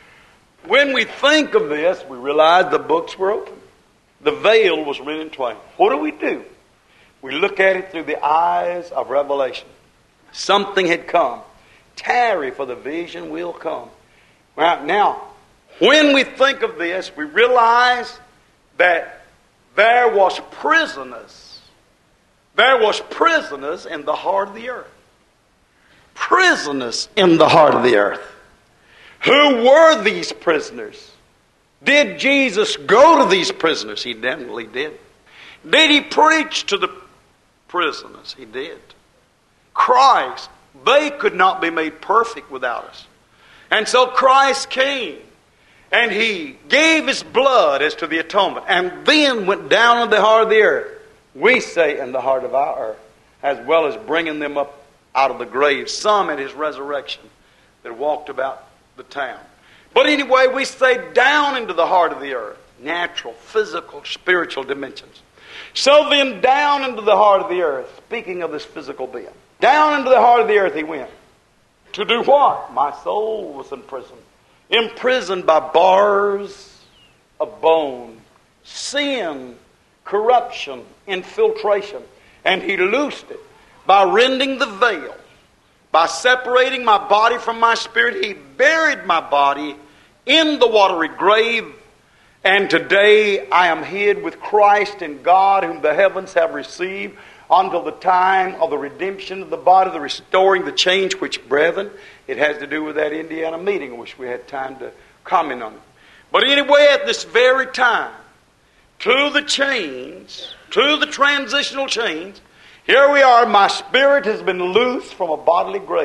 When we think of this, we realize the books were open. The veil was rent in twain. What do we do? We look at it through the eyes of revelation. Something had come. Tarry, for the vision will come. Right now, when we think of this, we realize that there was prisoners. There was prisoners in the heart of the earth. Prisoners in the heart of the earth. Who were these prisoners? Did Jesus go to these prisoners? He definitely did. Did He preach to the prisoners? He did. Christ, they could not be made perfect without us. And so Christ came, and He gave His blood as to the atonement, and then went down in the heart of the earth. We say in the heart of our earth, as well as bringing them up out of the grave. Some at His resurrection that walked about the town. But anyway, we say down into the heart of the earth. Natural, physical, spiritual dimensions. So then down into the heart of the earth, speaking of this physical being, down into the heart of the earth He went. To do what? My soul was in prison. Imprisoned by bars of bone. Sin, corruption, infiltration. And He loosed it by rending the veil. By separating my body from my spirit. He buried my body in the watery grave. And today I am hid with Christ in God, whom the heavens have received, until the time of the redemption of the body, the restoring, the change, which, brethren, it has to do with that Indiana meeting. I wish we had time to comment on it. But anyway, at this very time, to the change, to the transitional change, here we are, my spirit has been loosed from a bodily grave.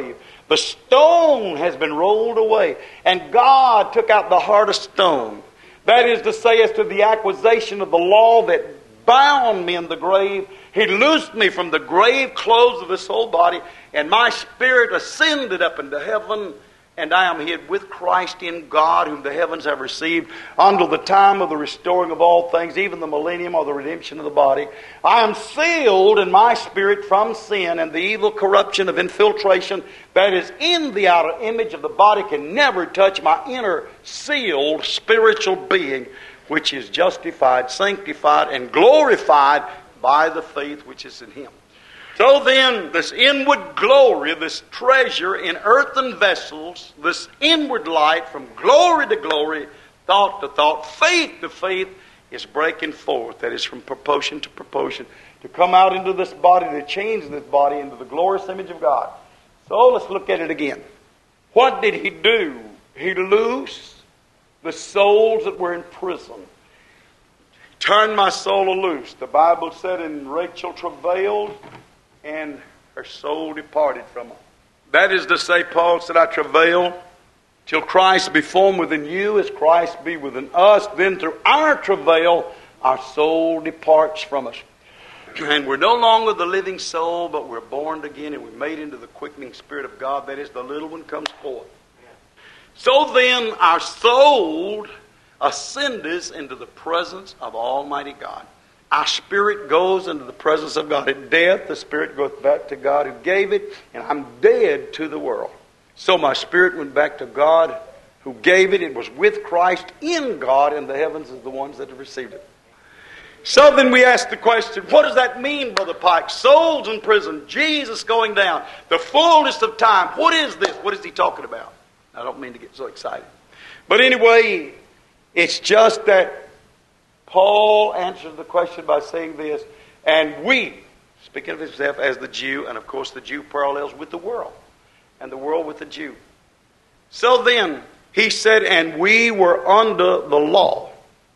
The stone has been rolled away. And God took out the heart of stone. That is to say, as to the accusation of the law that bound me in the grave, He loosed me from the grave clothes of this whole body, and my spirit ascended up into heaven, and I am hid with Christ in God, whom the heavens have received, until the time of the restoring of all things, even the millennium or the redemption of the body. I am sealed in my spirit from sin, and the evil corruption of infiltration that is in the outer image of the body can never touch my inner sealed spiritual being, which is justified, sanctified, and glorified by the faith which is in Him. So then, this inward glory, this treasure in earthen vessels, this inward light from glory to glory, thought to thought, faith to faith, is breaking forth. That is from proportion to proportion, to come out into this body, to change this body into the glorious image of God. So let's look at it again. What did He do? He loosed the souls that were in prison. Turned my soul loose. The Bible said, and Rachel travailed, and her soul departed from her. That is to say, Paul said, I travail till Christ be formed within you as Christ be within us. Then through our travail, our soul departs from us. And we're no longer the living soul, but we're born again, and we're made into the quickening Spirit of God. That is, the little one comes forth. So then, our soul ascends into the presence of Almighty God. Our spirit goes into the presence of God. At death, the spirit goes back to God who gave it, and I'm dead to the world. So my spirit went back to God who gave it. It was with Christ in God, and the heavens is the ones that have received it. So then we ask the question, what does that mean, Brother Pike? Souls in prison, Jesus going down, the fullness of time. What is this? What is he talking about? I don't mean to get so excited. But anyway, it's just that Paul answers the question by saying this, and we, speaking of himself as the Jew, and of course the Jew parallels with the world, and the world with the Jew. So then, he said, and we were under the law.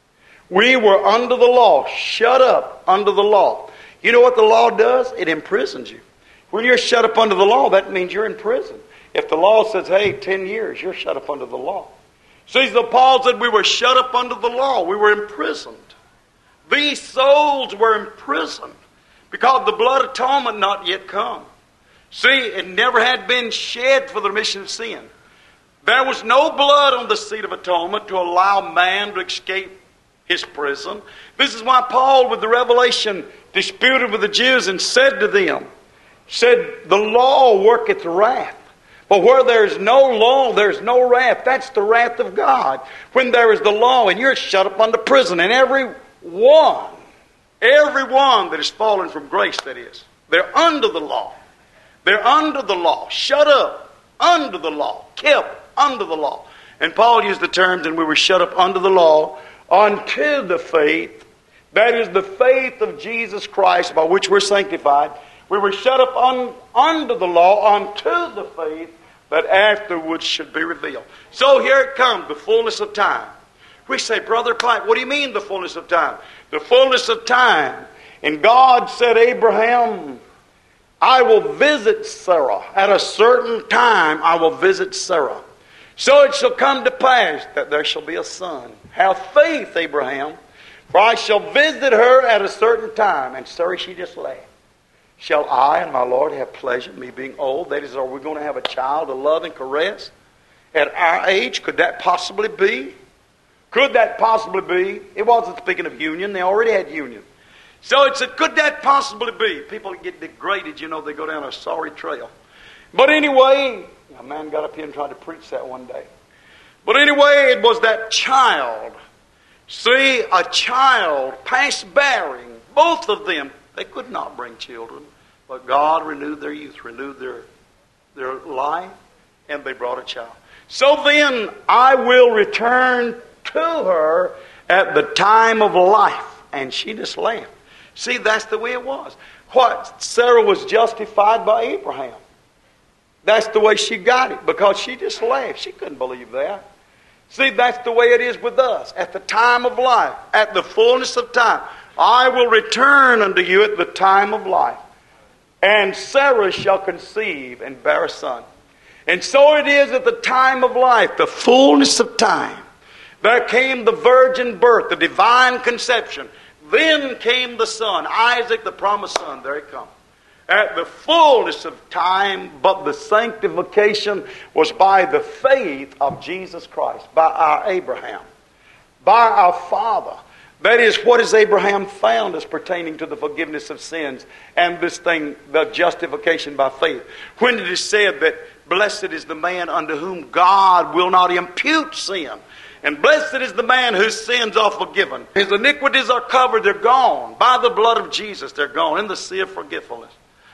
We were under the law, shut up under the law. You know what the law does? It imprisons you. When you're shut up under the law, that means you're in prison. If the law says, hey, ten years, you're shut up under the law. See, so Paul said we were shut up under the law. We were imprisoned. These souls were imprisoned because the blood atonement not yet come. See, it never had been shed for the remission of sin. There was no blood on the seat of atonement to allow man to escape his prison. This is why Paul, with the revelation, disputed with the Jews and said to them, said, the law worketh wrath. But where there is no law, there is no wrath. That's the wrath of God. When there is the law and you're shut up under prison, and every one, every one that has fallen from grace, that is, they're under the law. They're under the law, shut up under the law, kept under the law. And Paul used the terms, and we were shut up under the law unto the faith. That is the faith of Jesus Christ by which we're sanctified. We were shut up un, under the law unto the faith that afterwards should be revealed. So here it comes, the fullness of time. We say, Brother Pike, what do you mean the fullness of time? The fullness of time. And God said, Abraham, I will visit Sarah. At a certain time I will visit Sarah. So it shall come to pass that there shall be a son. Have faith, Abraham, for I shall visit her at a certain time. And Sarah, she just laughed. Shall I and my Lord have pleasure, me being old? That is, are we going to have a child to love and caress? At our age, could that possibly be? Could that possibly be? It wasn't speaking of union. They already had union. So it said, could that possibly be? People get degraded, you know, they go down a sorry trail. But anyway, a man got up here and tried to preach that one day. But anyway, it was that child. See, a child, past bearing, both of them, they could not bring children. But God renewed their youth, renewed their, their life, and they brought a child. So then, I will return to her at the time of life. And she just laughed. See, that's the way it was. What? Sarah was justified by Abraham. That's the way she got it, because she just laughed. She couldn't believe that. See, that's the way it is with us. At the time of life, at the fullness of time, I will return unto you at the time of life. And Sarah shall conceive and bear a son. And so it is at the time of life, the fullness of time. There came the virgin birth, the divine conception. Then came the son, Isaac, the promised son. There he comes. At the fullness of time, but the sanctification was by the faith of Jesus Christ, by our Abraham, by our father. That is, what is Abraham found as pertaining to the forgiveness of sins and this thing, the justification by faith? When it is said that blessed is the man unto whom God will not impute sin. And blessed is the man whose sins are forgiven. His iniquities are covered, they're gone. By the blood of Jesus, they're gone in the sea of forgetfulness.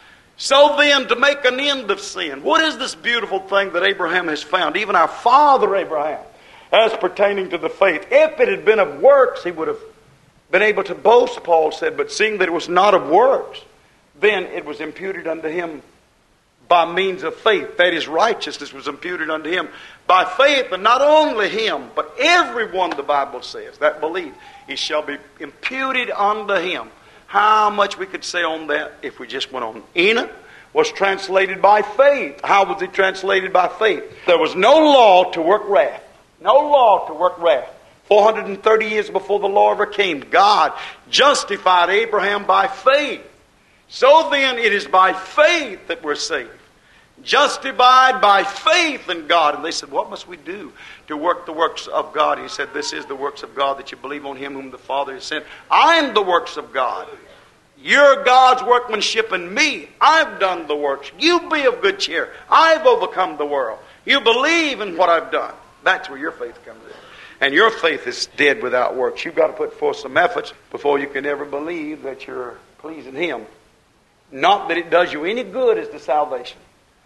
So then, to make an end of sin, what is this beautiful thing that Abraham has found? Even our father Abraham, as pertaining to the faith. If it had been of works, he would have been able to boast, Paul said, but seeing that it was not of works, then it was imputed unto him by means of faith. That is, righteousness was imputed unto him by faith, and not only him, but everyone, the Bible says, that believe, he shall be imputed unto him. How much we could say on that if we just went on. Enoch was translated by faith. How was he translated by faith? There was no law to work wrath. No law to work wrath. four hundred thirty years before the law ever came, God justified Abraham by faith. So then, it is by faith that we're saved. Justified by faith in God. And they said, what must we do to work the works of God? And he said, this is the works of God, that you believe on him whom the Father has sent. I am the works of God. You're God's workmanship in me. I've done the works. You be of good cheer. I've overcome the world. You believe in what I've done. That's where your faith comes in. And your faith is dead without works. You've got to put forth some efforts before you can ever believe that you're pleasing him. Not that it does you any good as to salvation.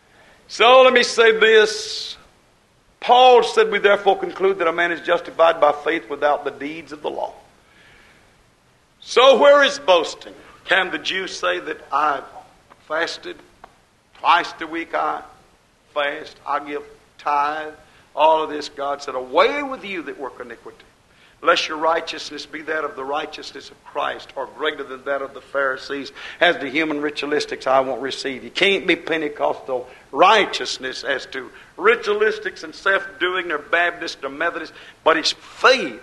So let me say this. Paul said, we therefore conclude that a man is justified by faith without the deeds of the law. So where is boasting? Can the Jew say that I've fasted twice a week? I fast, I give tithe, all of this. God said, away with you that work iniquity, lest your righteousness be that of the righteousness of Christ, or greater than that of the Pharisees. As to human ritualistics, I won't receive. You can't be Pentecostal righteousness as to ritualistics and self-doing, or Baptist or Methodist, but it's faith,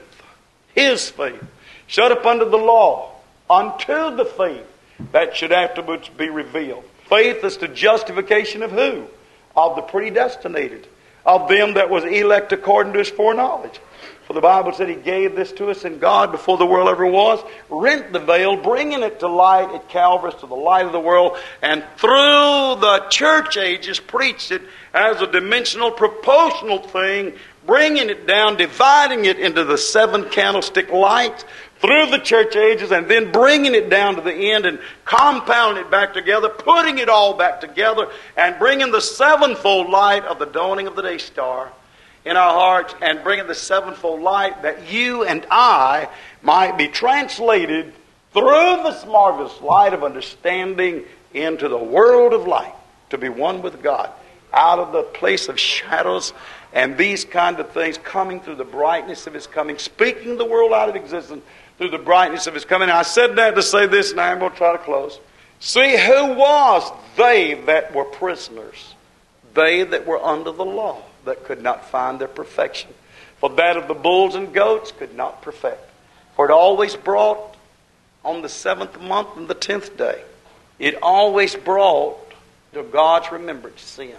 his faith, shut up under the law, unto the faith that should afterwards be revealed. Faith is the justification of who? Of the predestinated, of them that was elect according to his foreknowledge. For the Bible said he gave this to us, and God, before the world ever was, rent the veil, bringing it to light at Calvary, to the light of the world, and through the church ages preached it as a dimensional, proportional thing, bringing it down, dividing it into the seven candlestick lights through the church ages, and then bringing it down to the end and compounding it back together, putting it all back together, and bringing the sevenfold light of the dawning of the day star in our hearts, and bringing the sevenfold light that you and I might be translated through this marvelous light of understanding into the world of light, to be one with God, out of the place of shadows and these kind of things, coming through the brightness of his coming, speaking the world out of existence through the brightness of his coming. Now, I said that to say this, and I'm going to try to close. See, who was they that were prisoners? They that were under the law, that could not find their perfection. For that of the bulls and goats could not perfect. For it always brought on the seventh month and the tenth day. It always brought to God's remembrance sin.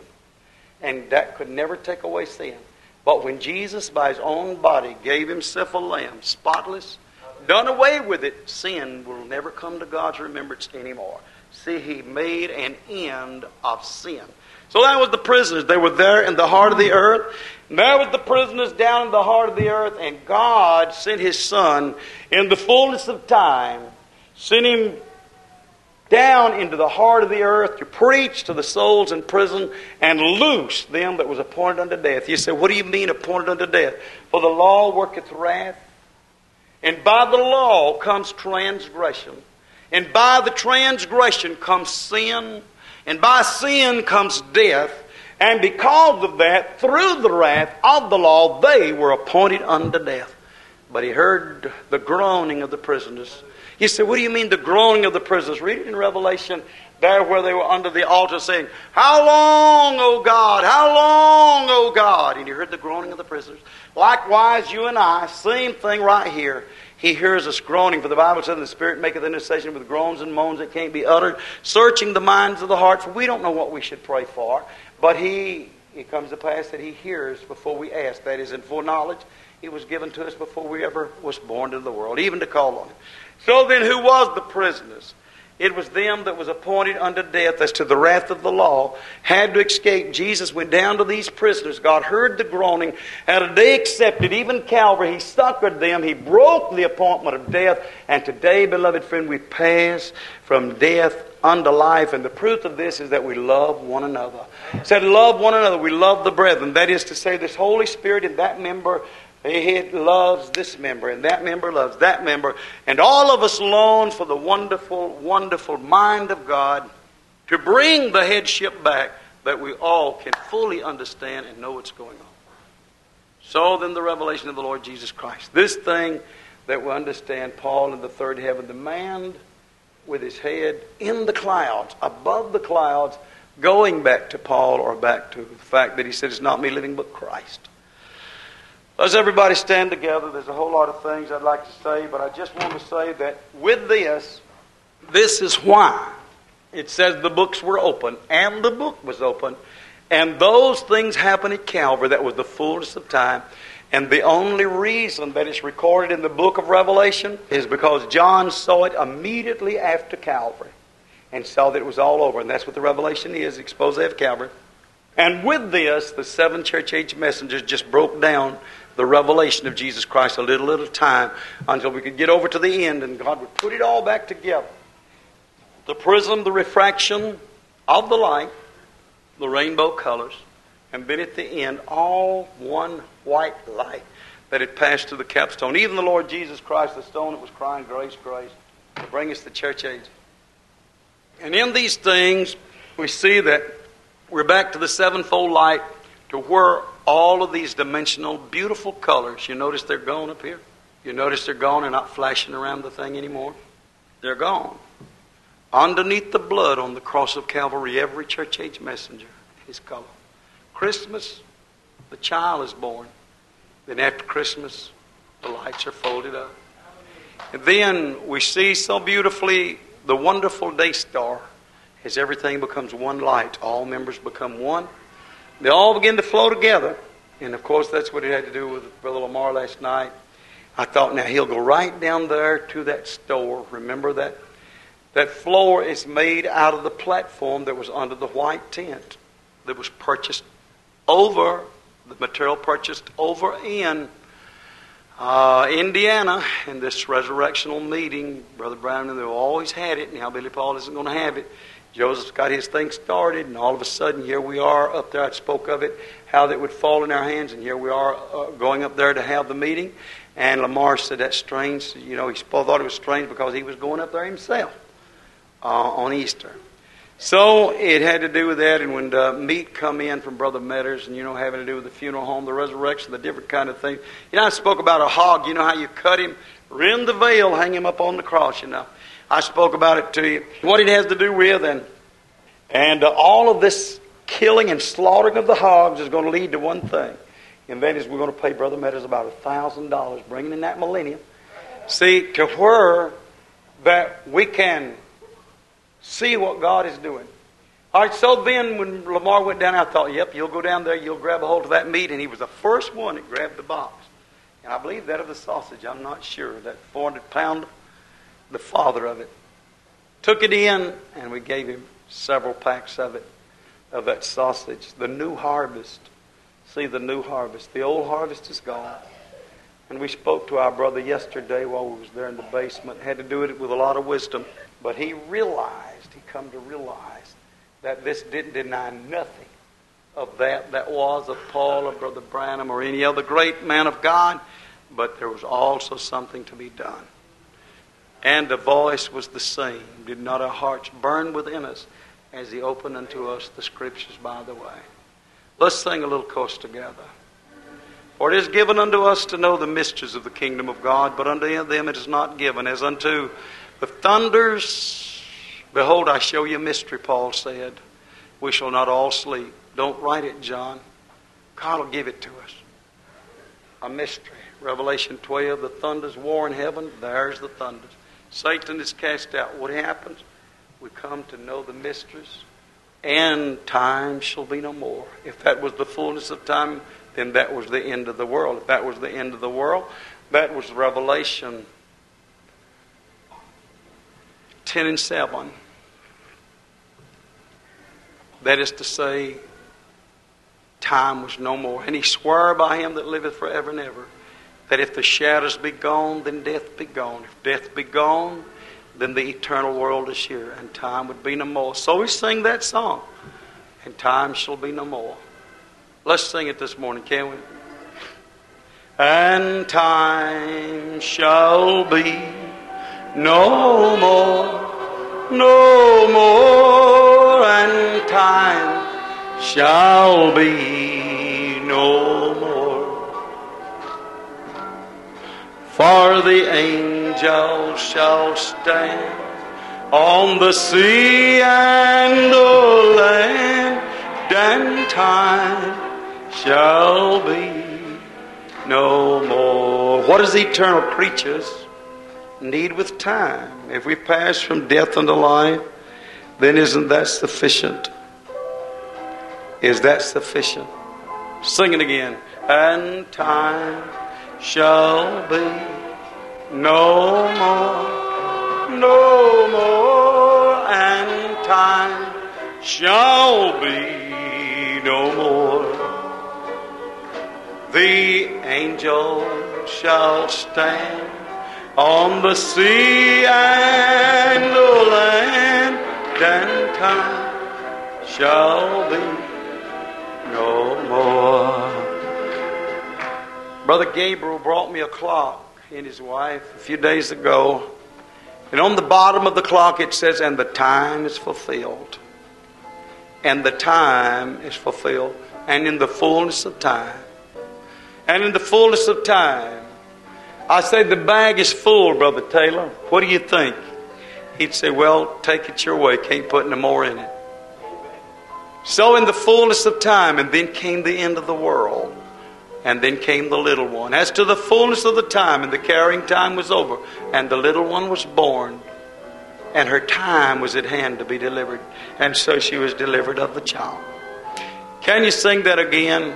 And that could never take away sin. But when Jesus, by his own body, gave himself a lamb, spotless, done away with it, sin will never come to God's remembrance anymore. See, he made an end of sin. So that was the prisoners. They were there in the heart of the earth. And there was the prisoners down in the heart of the earth. And God sent his Son in the fullness of time, sent him down into the heart of the earth to preach to the souls in prison and loose them that was appointed unto death. You say, what do you mean appointed unto death? For the law worketh wrath, and by the law comes transgression, and by the transgression comes sin, and by sin comes death. And because of that, through the wrath of the law, they were appointed unto death. but he heard the groaning of the prisoners. You say, what do you mean the groaning of the prisoners? Read it in Revelation, there where they were under the altar saying, how long, O God? How long, O God? And he heard the groaning of the prisoners. Likewise, you and I, same thing right here. He hears us groaning, for the Bible says, the Spirit maketh intercession with groans and moans that can't be uttered, searching the minds of the heart, for we don't know what we should pray for. But he, it comes to pass that he hears before we ask. That is, in full knowledge, it was given to us before we ever was born into the world, even to call on him. So then, who was the prisoners? It was them that was appointed unto death as to the wrath of the law, had to escape. Jesus went down to these prisoners. God heard the groaning, and they accepted. Even Calvary, he succored them. He broke the appointment of death. And today, beloved friend, we pass from death unto life. And the proof of this is that we love one another. It said, love one another. We love the brethren. That is to say, this Holy Spirit in that member, he loves this member, and that member loves that member. And all of us long for the wonderful, wonderful mind of God to bring the headship back, that we all can fully understand and know what's going on. So then the revelation of the Lord Jesus Christ. This thing that we understand, Paul in the third heaven, the man with his head in the clouds, above the clouds, going back to Paul, or back to the fact that he said, it's not me living but Christ. Let's everybody stand together. There's a whole lot of things I'd like to say, but I just want to say that with this, this is why it says the books were open, and the book was open, and those things happened at Calvary. That was the fullness of time. And the only reason that it's recorded in the book of Revelation is because John saw it immediately after Calvary and saw that it was all over. And that's what the Revelation is, expose of Calvary. And with this, the seven church age messengers just broke down the revelation of Jesus Christ a little at a time until we could get over to the end and God would put it all back together. The prism, the refraction of the light, the rainbow colors, and then at the end, all one white light that had passed through the capstone. Even the Lord Jesus Christ, the stone that was crying, grace, grace, to bring us the church age. And in these things, we see that we're back to the sevenfold light, to where all of these dimensional, beautiful colors, you notice they're gone up here? You notice they're gone? They're not flashing around the thing anymore? They're gone. Underneath the blood on the cross of Calvary, every church age messenger, his color. Christmas, the child is born. Then after Christmas, the lights are folded up. And then we see so beautifully the wonderful day star as everything becomes one light. All members become one. They all begin to flow together. And of course, that's what it had to do with Brother Lamar last night. I thought, now he'll go right down there to that store. Remember that? That floor is made out of the platform that was under the white tent that was purchased over, the material purchased over in uh, Indiana. In this resurrectional meeting, Brother Brown and they always had it. Now Billy Paul isn't going to have it. Joseph's got his thing started, and all of a sudden, here we are up there. I spoke of it, how that would fall in our hands, and here we are uh, going up there to have the meeting. And Lamar said that's strange. You know, he thought it was strange because he was going up there himself uh, on Easter. So it had to do with that, and when the meat come in from Brother Metters, and you know, having to do with the funeral home, the resurrection, the different kind of things. You know, I spoke about a hog. You know how you cut him, rend the veil, hang him up on the cross, you know. I spoke about it to you, what it has to do with, and and uh, all of this killing and slaughtering of the hogs is going to lead to one thing, and that is we're going to pay Brother Metters about a thousand dollars, bringing in that millennium. See, to where that we can see what God is doing. All right, so then when Lamar went down, I thought, yep, you'll go down there, you'll grab a hold of that meat, and he was the first one that grabbed the box. And I believe that of the sausage, I'm not sure, that four hundred pound. The father of it took it in, and we gave him several packs of it, of that sausage. The new harvest. See, the new harvest. The old harvest is gone. And we spoke to our brother yesterday while we was there in the basement. Had to do it with a lot of wisdom. But he realized, he come to realize, that this didn't deny nothing of that that was of Paul or Brother Branham or any other great man of God. But there was also something to be done. And the voice was the same. Did not our hearts burn within us as He opened unto us the Scriptures by the way? Let's sing a little chorus together. For it is given unto us to know the mysteries of the kingdom of God, but unto them it is not given. As unto the thunders, behold, I show you a mystery, Paul said. We shall not all sleep. Don't write it, John. God will give it to us. A mystery. Revelation twelve, the thunders war in heaven. There's the thunders. Satan is cast out. What happens? We come to know the mysteries. And time shall be no more. If that was the fullness of time, then that was the end of the world. If that was the end of the world, that was Revelation ten and seven. That is to say, time was no more. And he swore by him that liveth forever and ever, that if the shadows be gone, then death be gone. If death be gone, then the eternal world is here, and time would be no more. So we sing that song, and time shall be no more. Let's sing it this morning, can we? And time shall be no more, no more, and time shall be no more. For the angels shall stand on the sea and the land, and time shall be no more. What does eternal creatures need with time? If we pass from death unto life, then isn't that sufficient? Is that sufficient? Sing it again. And time shall be no more, no more, and time shall be no more. The angel shall stand on the sea and the land, and time shall be no more. Brother Gabriel brought me a clock, he and his wife, a few days ago. And on the bottom of the clock it says, and the time is fulfilled. And the time is fulfilled. And in the fullness of time. And in the fullness of time. I say, the bag is full, Brother Taylor. What do you think? He'd say, well, take it your way. Can't put no more in it. So in the fullness of time, and then came the end of the world. And then came the little one. As to the fullness of the time, and the carrying time was over, and the little one was born, and her time was at hand to be delivered. And so she was delivered of the child. Can you sing that again?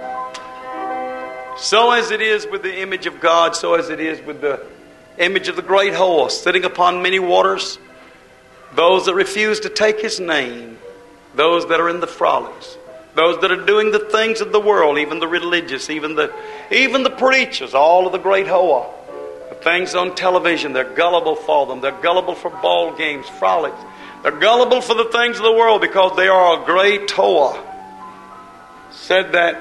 So as it is with the image of God, so as it is with the image of the great horse sitting upon many waters, those that refuse to take his name, those that are in the frolics, those that are doing the things of the world, even the religious, even the even the preachers, all of the great hoa, the things on television, they're gullible for them. They're gullible for ball games, frolics. They're gullible for the things of the world because they are a great hoa. Said that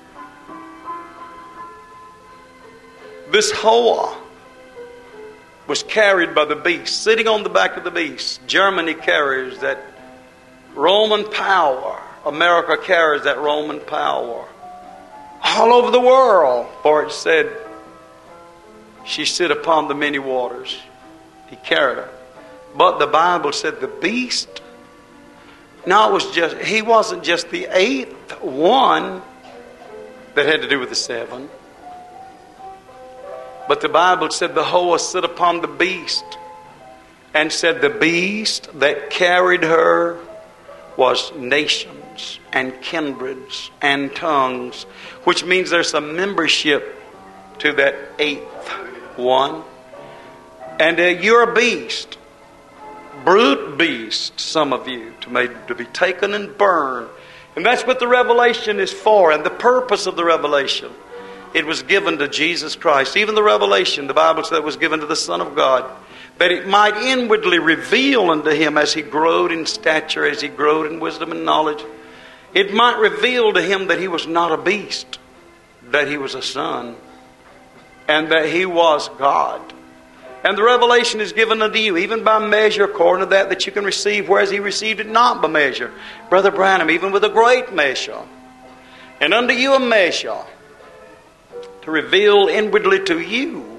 this hoa was carried by the beast, sitting on the back of the beast. Germany carries that Roman power. America carries that Roman power. All over the world. For it said, she sit upon the many waters. He carried her. But the Bible said the beast, no, it was just, he wasn't just the eighth one that had to do with the seven. But the Bible said the hoa sit upon the beast, and said the beast that carried her was nations and kindreds and tongues, which means there's a membership to that eighth one. And uh, you're a beast, brute beast, some of you, to, made, to be taken and burned. And that's what the revelation is for, and the purpose of the revelation. It was given to Jesus Christ. Even the revelation, the Bible said, was given to the Son of God, that it might inwardly reveal unto him as he growed in stature, as he growed in wisdom and knowledge. It might reveal to him that he was not a beast, that he was a son, and that he was God. And the revelation is given unto you, even by measure, according to that that you can receive, whereas he received it not by measure. Brother Branham, even with a great measure. And unto you a measure, to reveal inwardly to you,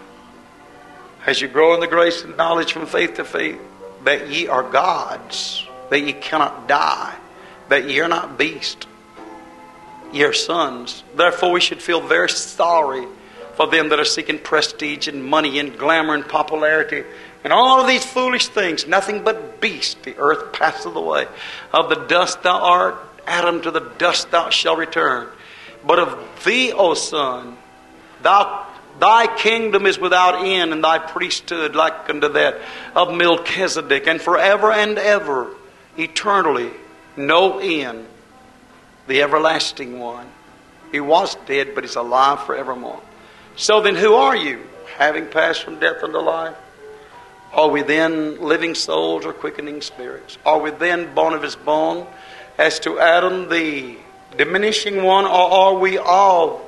as you grow in the grace and knowledge from faith to faith, that ye are gods, that ye cannot die, that ye are not beasts, ye are sons. Therefore we should feel very sorry for them that are seeking prestige and money and glamour and popularity and all of these foolish things. Nothing but beasts. The earth passeth away. Of the dust thou art, Adam, to the dust thou shalt return. But of thee, O son, thou, thy kingdom is without end, and thy priesthood like unto that of Melchizedek, and forever and ever, eternally, no end, the everlasting one. He was dead, but he's alive forevermore. So then who are you, having passed from death unto life? Are we then living souls or quickening spirits? Are we then bone of his bone, as to Adam the diminishing one, or are we all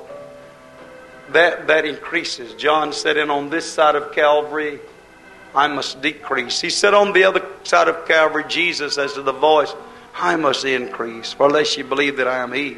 that that increases? John said, and on this side of Calvary I must decrease. He said on the other side of Calvary, Jesus, as to the voice, I must increase, for unless you believe that I am he.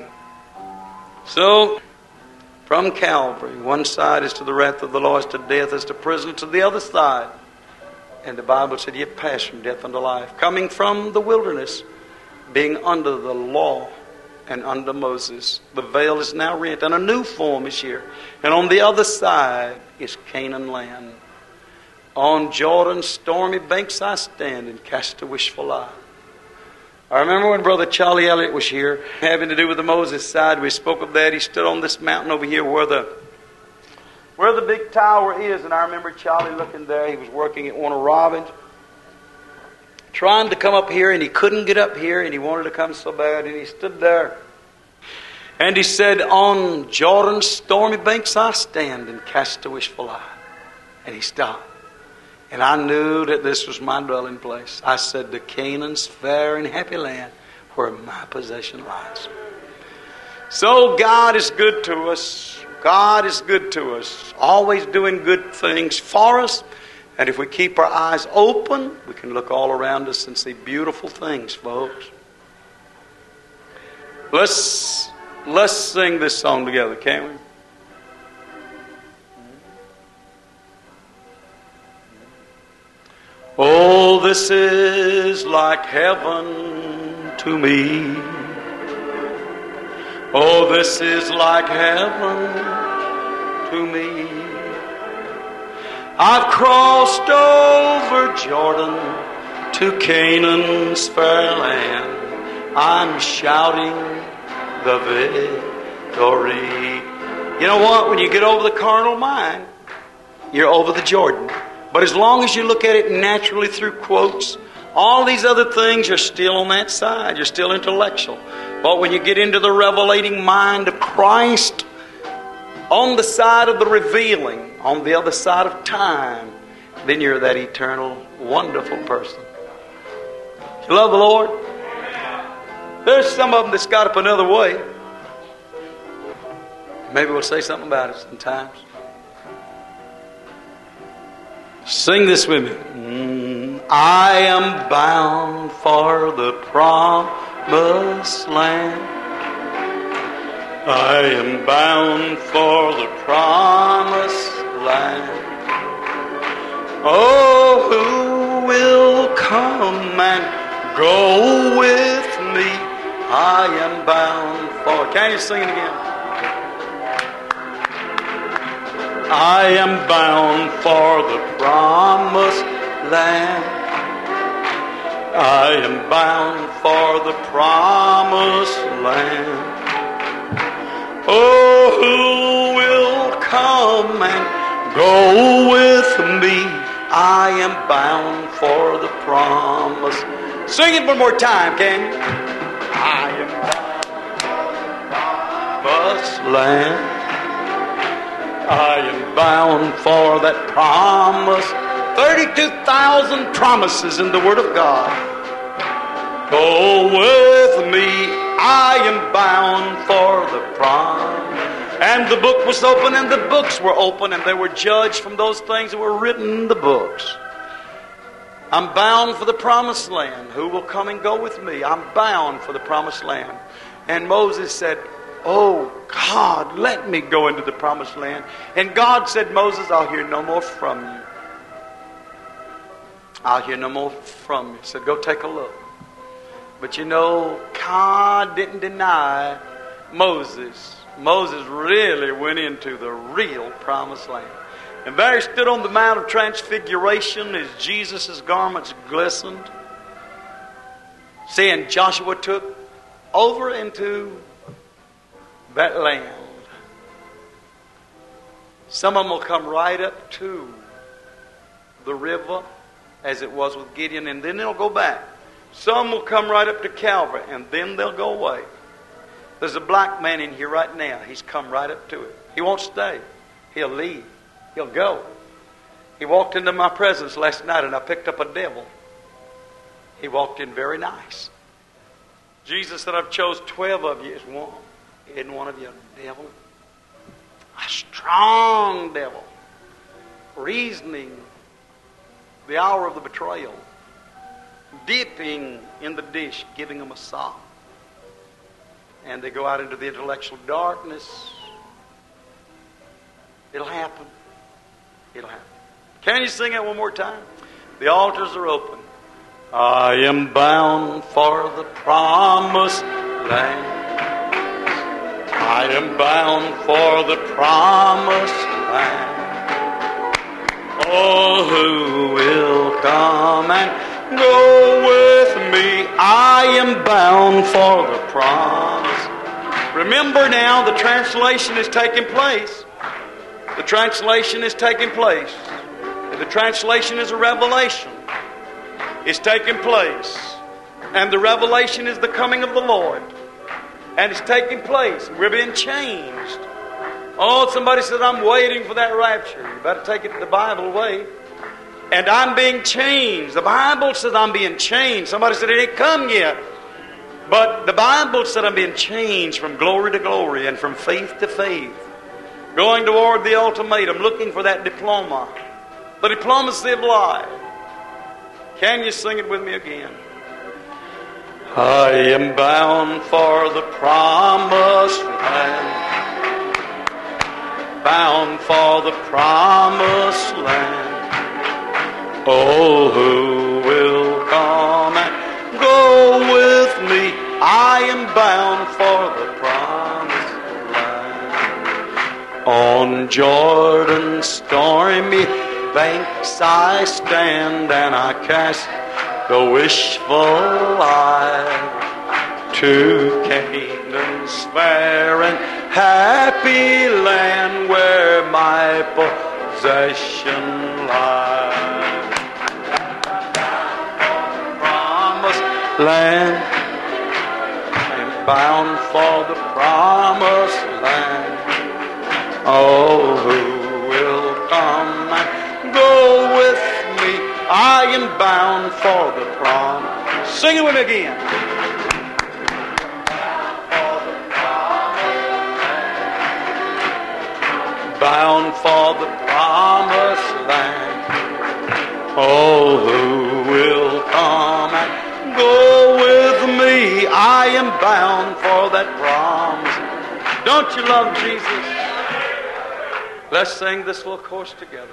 So, from Calvary, one side is to the wrath of the law, as to death, as to prison, to the other side. And the Bible said, ye pass from death unto life. Coming from the wilderness, being under the law and under Moses. The veil is now rent, and a new form is here. And on the other side is Canaan land. On Jordan's stormy banks I stand and cast a wishful eye. I remember when Brother Charlie Elliott was here, having to do with the Moses side. We spoke of that. He stood on this mountain over here where the where the big tower is. And I remember Charlie looking there. He was working at Warner Robins, trying to come up here, and he couldn't get up here, and he wanted to come so bad. And he stood there, and he said, on Jordan's stormy banks I stand and cast a wishful eye. And he stopped. And I knew that this was my dwelling place. I said, the Canaan's fair and happy land where my possession lies. So God is good to us. God is good to us. Always doing good things for us. And if we keep our eyes open, we can look all around us and see beautiful things, folks. Let's, let's sing this song together, can't we? Oh, this is like heaven to me. Oh, this is like heaven to me. I've crossed over Jordan to Canaan's fair land. I'm shouting the victory. You know what? When you get over the carnal mind, you're over the Jordan. But as long as you look at it naturally through quotes, all these other things are still on that side. You're still intellectual. But when you get into the revelating mind of Christ, on the side of the revealing, on the other side of time, then you're that eternal, wonderful person. You love the Lord? There's some of them that's got up another way. Maybe we'll say something about it sometimes. Sing this with me. Mm, I am bound for the promised land. I am bound for the promised land. Oh, who will come and go with me? I am bound for... Can you sing it again? I am bound for the promised land. I am bound for the promised land. Oh, who will come and go with me? I am bound for the promise. Sing it one more time, can you? I am bound for the promised land. I am bound for that promise. thirty-two thousand promises in the Word of God. Go with me. I am bound for the promise. And the book was open, and the books were open, and they were judged from those things that were written in the books. I'm bound for the promised land. Who will come and go with me? I'm bound for the promised land. And Moses said, Oh, God, let me go into the promised land. And God said, Moses, I'll hear no more from you. I'll hear no more from you. He said, go take a look. But you know, God didn't deny Moses. Moses really went into the real promised land. And there he stood on the Mount of Transfiguration as Jesus' garments glistened. See, and Joshua took over into that land. Some of them will come right up to the river as it was with Gideon, and then they'll go back. Some will come right up to Calvary, and then they'll go away. There's a black man in here right now. He's come right up to it. He won't stay. He'll leave. He'll go. He walked into my presence last night, and I picked up a devil. He walked in very nice. Jesus said, I've chose twelve of you as one. Isn't one of you a devil? A strong devil. Reasoning the hour of the betrayal. Dipping in the dish, giving them a sop. And they go out into the intellectual darkness. It'll happen. It'll happen. Can you sing it one more time? The altars are open. I am bound for the promised land. I am bound for the promised land. Oh, who will come and go with me? I am bound for the promise. Remember now, the translation is taking place. The translation is taking place. The translation is a revelation. It's taking place. And the revelation is the coming of the Lord. And it's taking place. We're being changed. Oh, somebody said, I'm waiting for that rapture. You better take it the Bible way. And I'm being changed. The Bible says I'm being changed. Somebody said it ain't come yet. But the Bible said I'm being changed from glory to glory and from faith to faith. Going toward the ultimatum, looking for that diploma. The diplomacy of life. Can you sing it with me again? I am bound for the promised land. Bound for the promised land. Oh, who will come and go with me? I am bound for the promised land. On Jordan's stormy banks I stand, and I cast the wishful eye to Canaan's fair and happy land, where my possession lies. Promised land, I'm bound for the promised land. Oh, who will come and go with me? I am bound for the promise. Sing it with me again. Bound for the promised land. Oh, who will come and go with me? I am bound for that promise. Don't you love Jesus? Let's sing this little chorus together.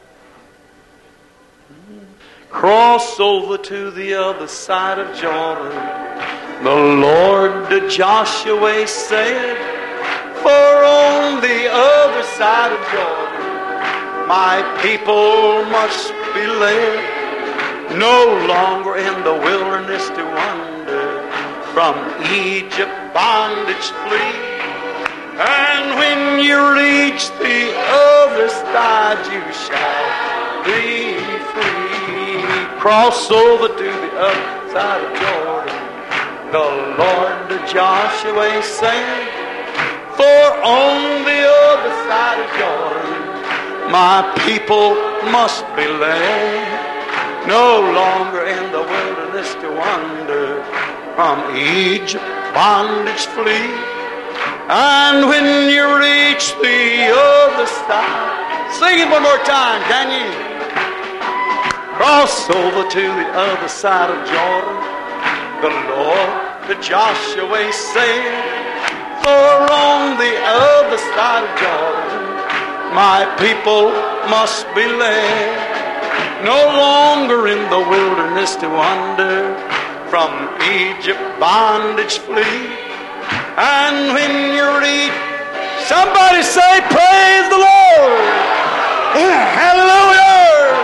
Cross over to the other side of Jordan. The Lord to Joshua said, for on the other side of Jordan my people must be led, no longer in the wilderness to wander, from Egypt bondage flee. And when you reach the other side you shall be free. Cross over to the other side of Jordan. The Lord to Joshua said, for on the other side of Jordan my people must be led, no longer in the wilderness to wander, from Egypt bondage flee. And when you reach the other side, sing it one more time, can you? Cross over to the other side of Jordan. The Lord to Joshua said, For on the other side of Jordan, my people must be led. No longer in the wilderness to wander, from Egypt bondage flee. And when you read, somebody say, praise the Lord. Hallelujah.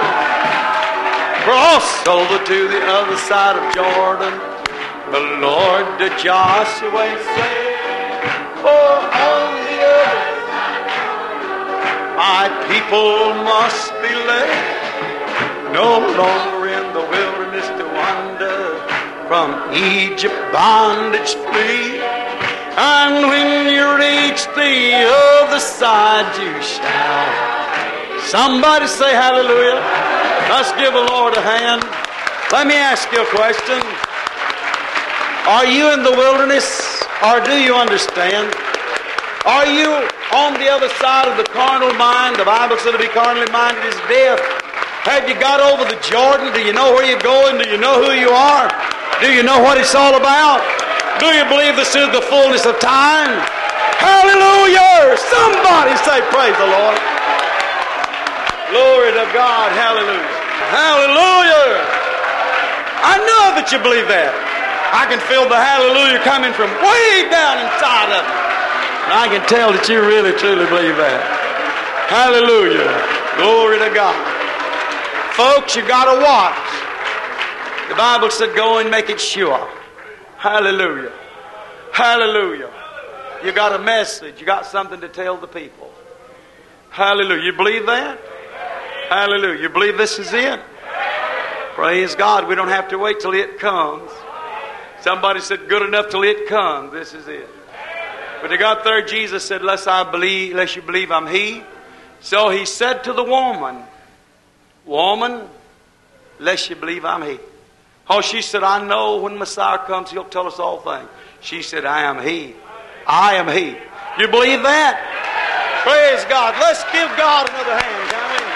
Cross over to the other side of Jordan. The Lord to Joshua said, for on the other side, my people must be led. No longer in the wilderness to wander, from Egypt bondage flee. And when you reach the other side, you shall. Somebody say hallelujah. Let's give the Lord a hand. Let me ask you a question. Are you in the wilderness, or do you understand? Are you on the other side of the carnal mind? The Bible said to be carnally minded is death. Have you got over the Jordan? Do you know where you're going? Do you know who you are? Do you know what it's all about? Do you believe this is the fullness of time? Hallelujah! Somebody say praise the Lord. Glory to God. Hallelujah. Hallelujah. I know that you believe that. I can feel the hallelujah coming from way down inside of you. And I can tell that you really truly believe that. Hallelujah. Glory to God. Folks, you got to watch. The Bible said go and make it sure. Hallelujah. Hallelujah. You got a message. You got something to tell the people. Hallelujah. You believe that? Hallelujah. You believe this is it? Praise God. We don't have to wait till it comes. Somebody said good enough till it comes. This is it. When they got there, Jesus said, Lest I believe, lest you believe I'm He. So He said to the woman, Woman, lest you believe I'm He. Oh, she said, I know when Messiah comes, He'll tell us all things. She said, I am He. I am He. You believe that? Praise God. Let's give God another hand, shall we?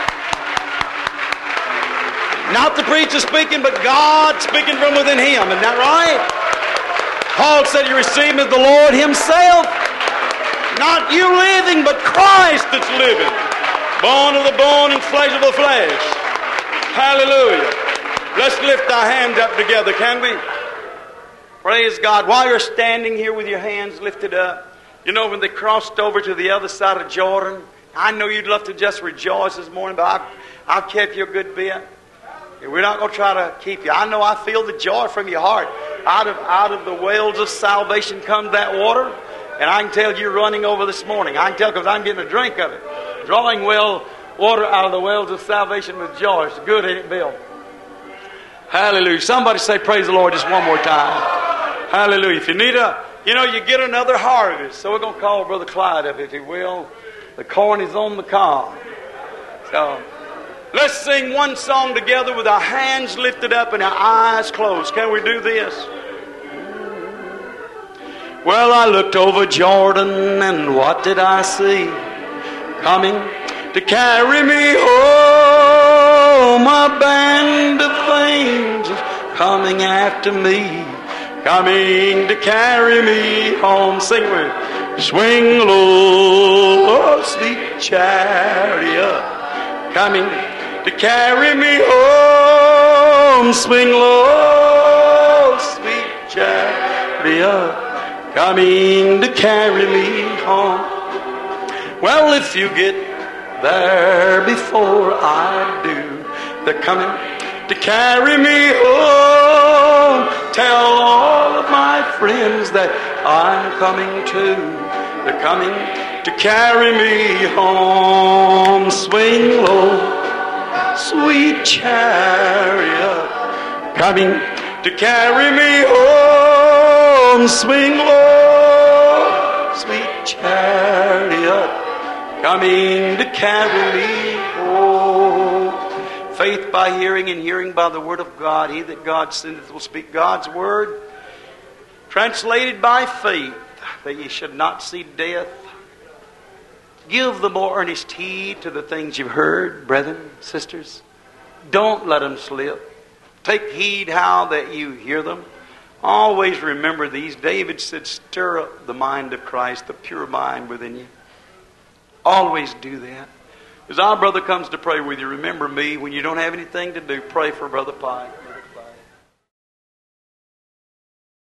Not the preacher speaking, but God speaking from within him. Isn't that right? Paul said you receive Him as the Lord Himself. Not you living, but Christ that's living. Bone of the bone and flesh of the flesh. Hallelujah. Let's lift our hands up together, can we? Praise God. While you're standing here with your hands lifted up, you know, when they crossed over to the other side of Jordan, I know you'd love to just rejoice this morning, but I've, I've kept you a good bit. We're not going to try to keep you. I know I feel the joy from your heart. Out of, out of the wells of salvation comes that water, and I can tell you're running over this morning. I can tell because I'm getting a drink of it. Drawing well water out of the wells of salvation with joy. It's good, ain't it, Bill? Hallelujah. Somebody say praise the Lord just one more time. Hallelujah. If you need a, you know, you get another harvest. So we're going to call Brother Clyde up, if he will. The corn is on the cob. So let's sing one song together with our hands lifted up and our eyes closed. Can we do this? Well, I looked over Jordan and what did I see? Coming to carry me home, a band of angels coming after me, coming to carry me home. Sing with me. Swing low, sweet chariot, coming to carry me home. Swing low, sweet chariot, coming to carry me home. Well, if you get there before I do, they're coming to carry me home. Tell all of my friends that I'm coming too. They're coming to carry me home. Swing low, sweet chariot, coming to carry me home. Swing low, sweet chariot, coming to carry me home. Faith by hearing, and hearing by the word of God. He that God sendeth will speak God's word. Translated by faith, that ye should not see death. Give the more earnest heed to the things you've heard, brethren, sisters. Don't let them slip. Take heed how that you hear them. Always remember these. David said, stir up the mind of Christ, the pure mind within you. Always do that. As our brother comes to pray with you, remember me. When you don't have anything to do, pray for Brother Pike.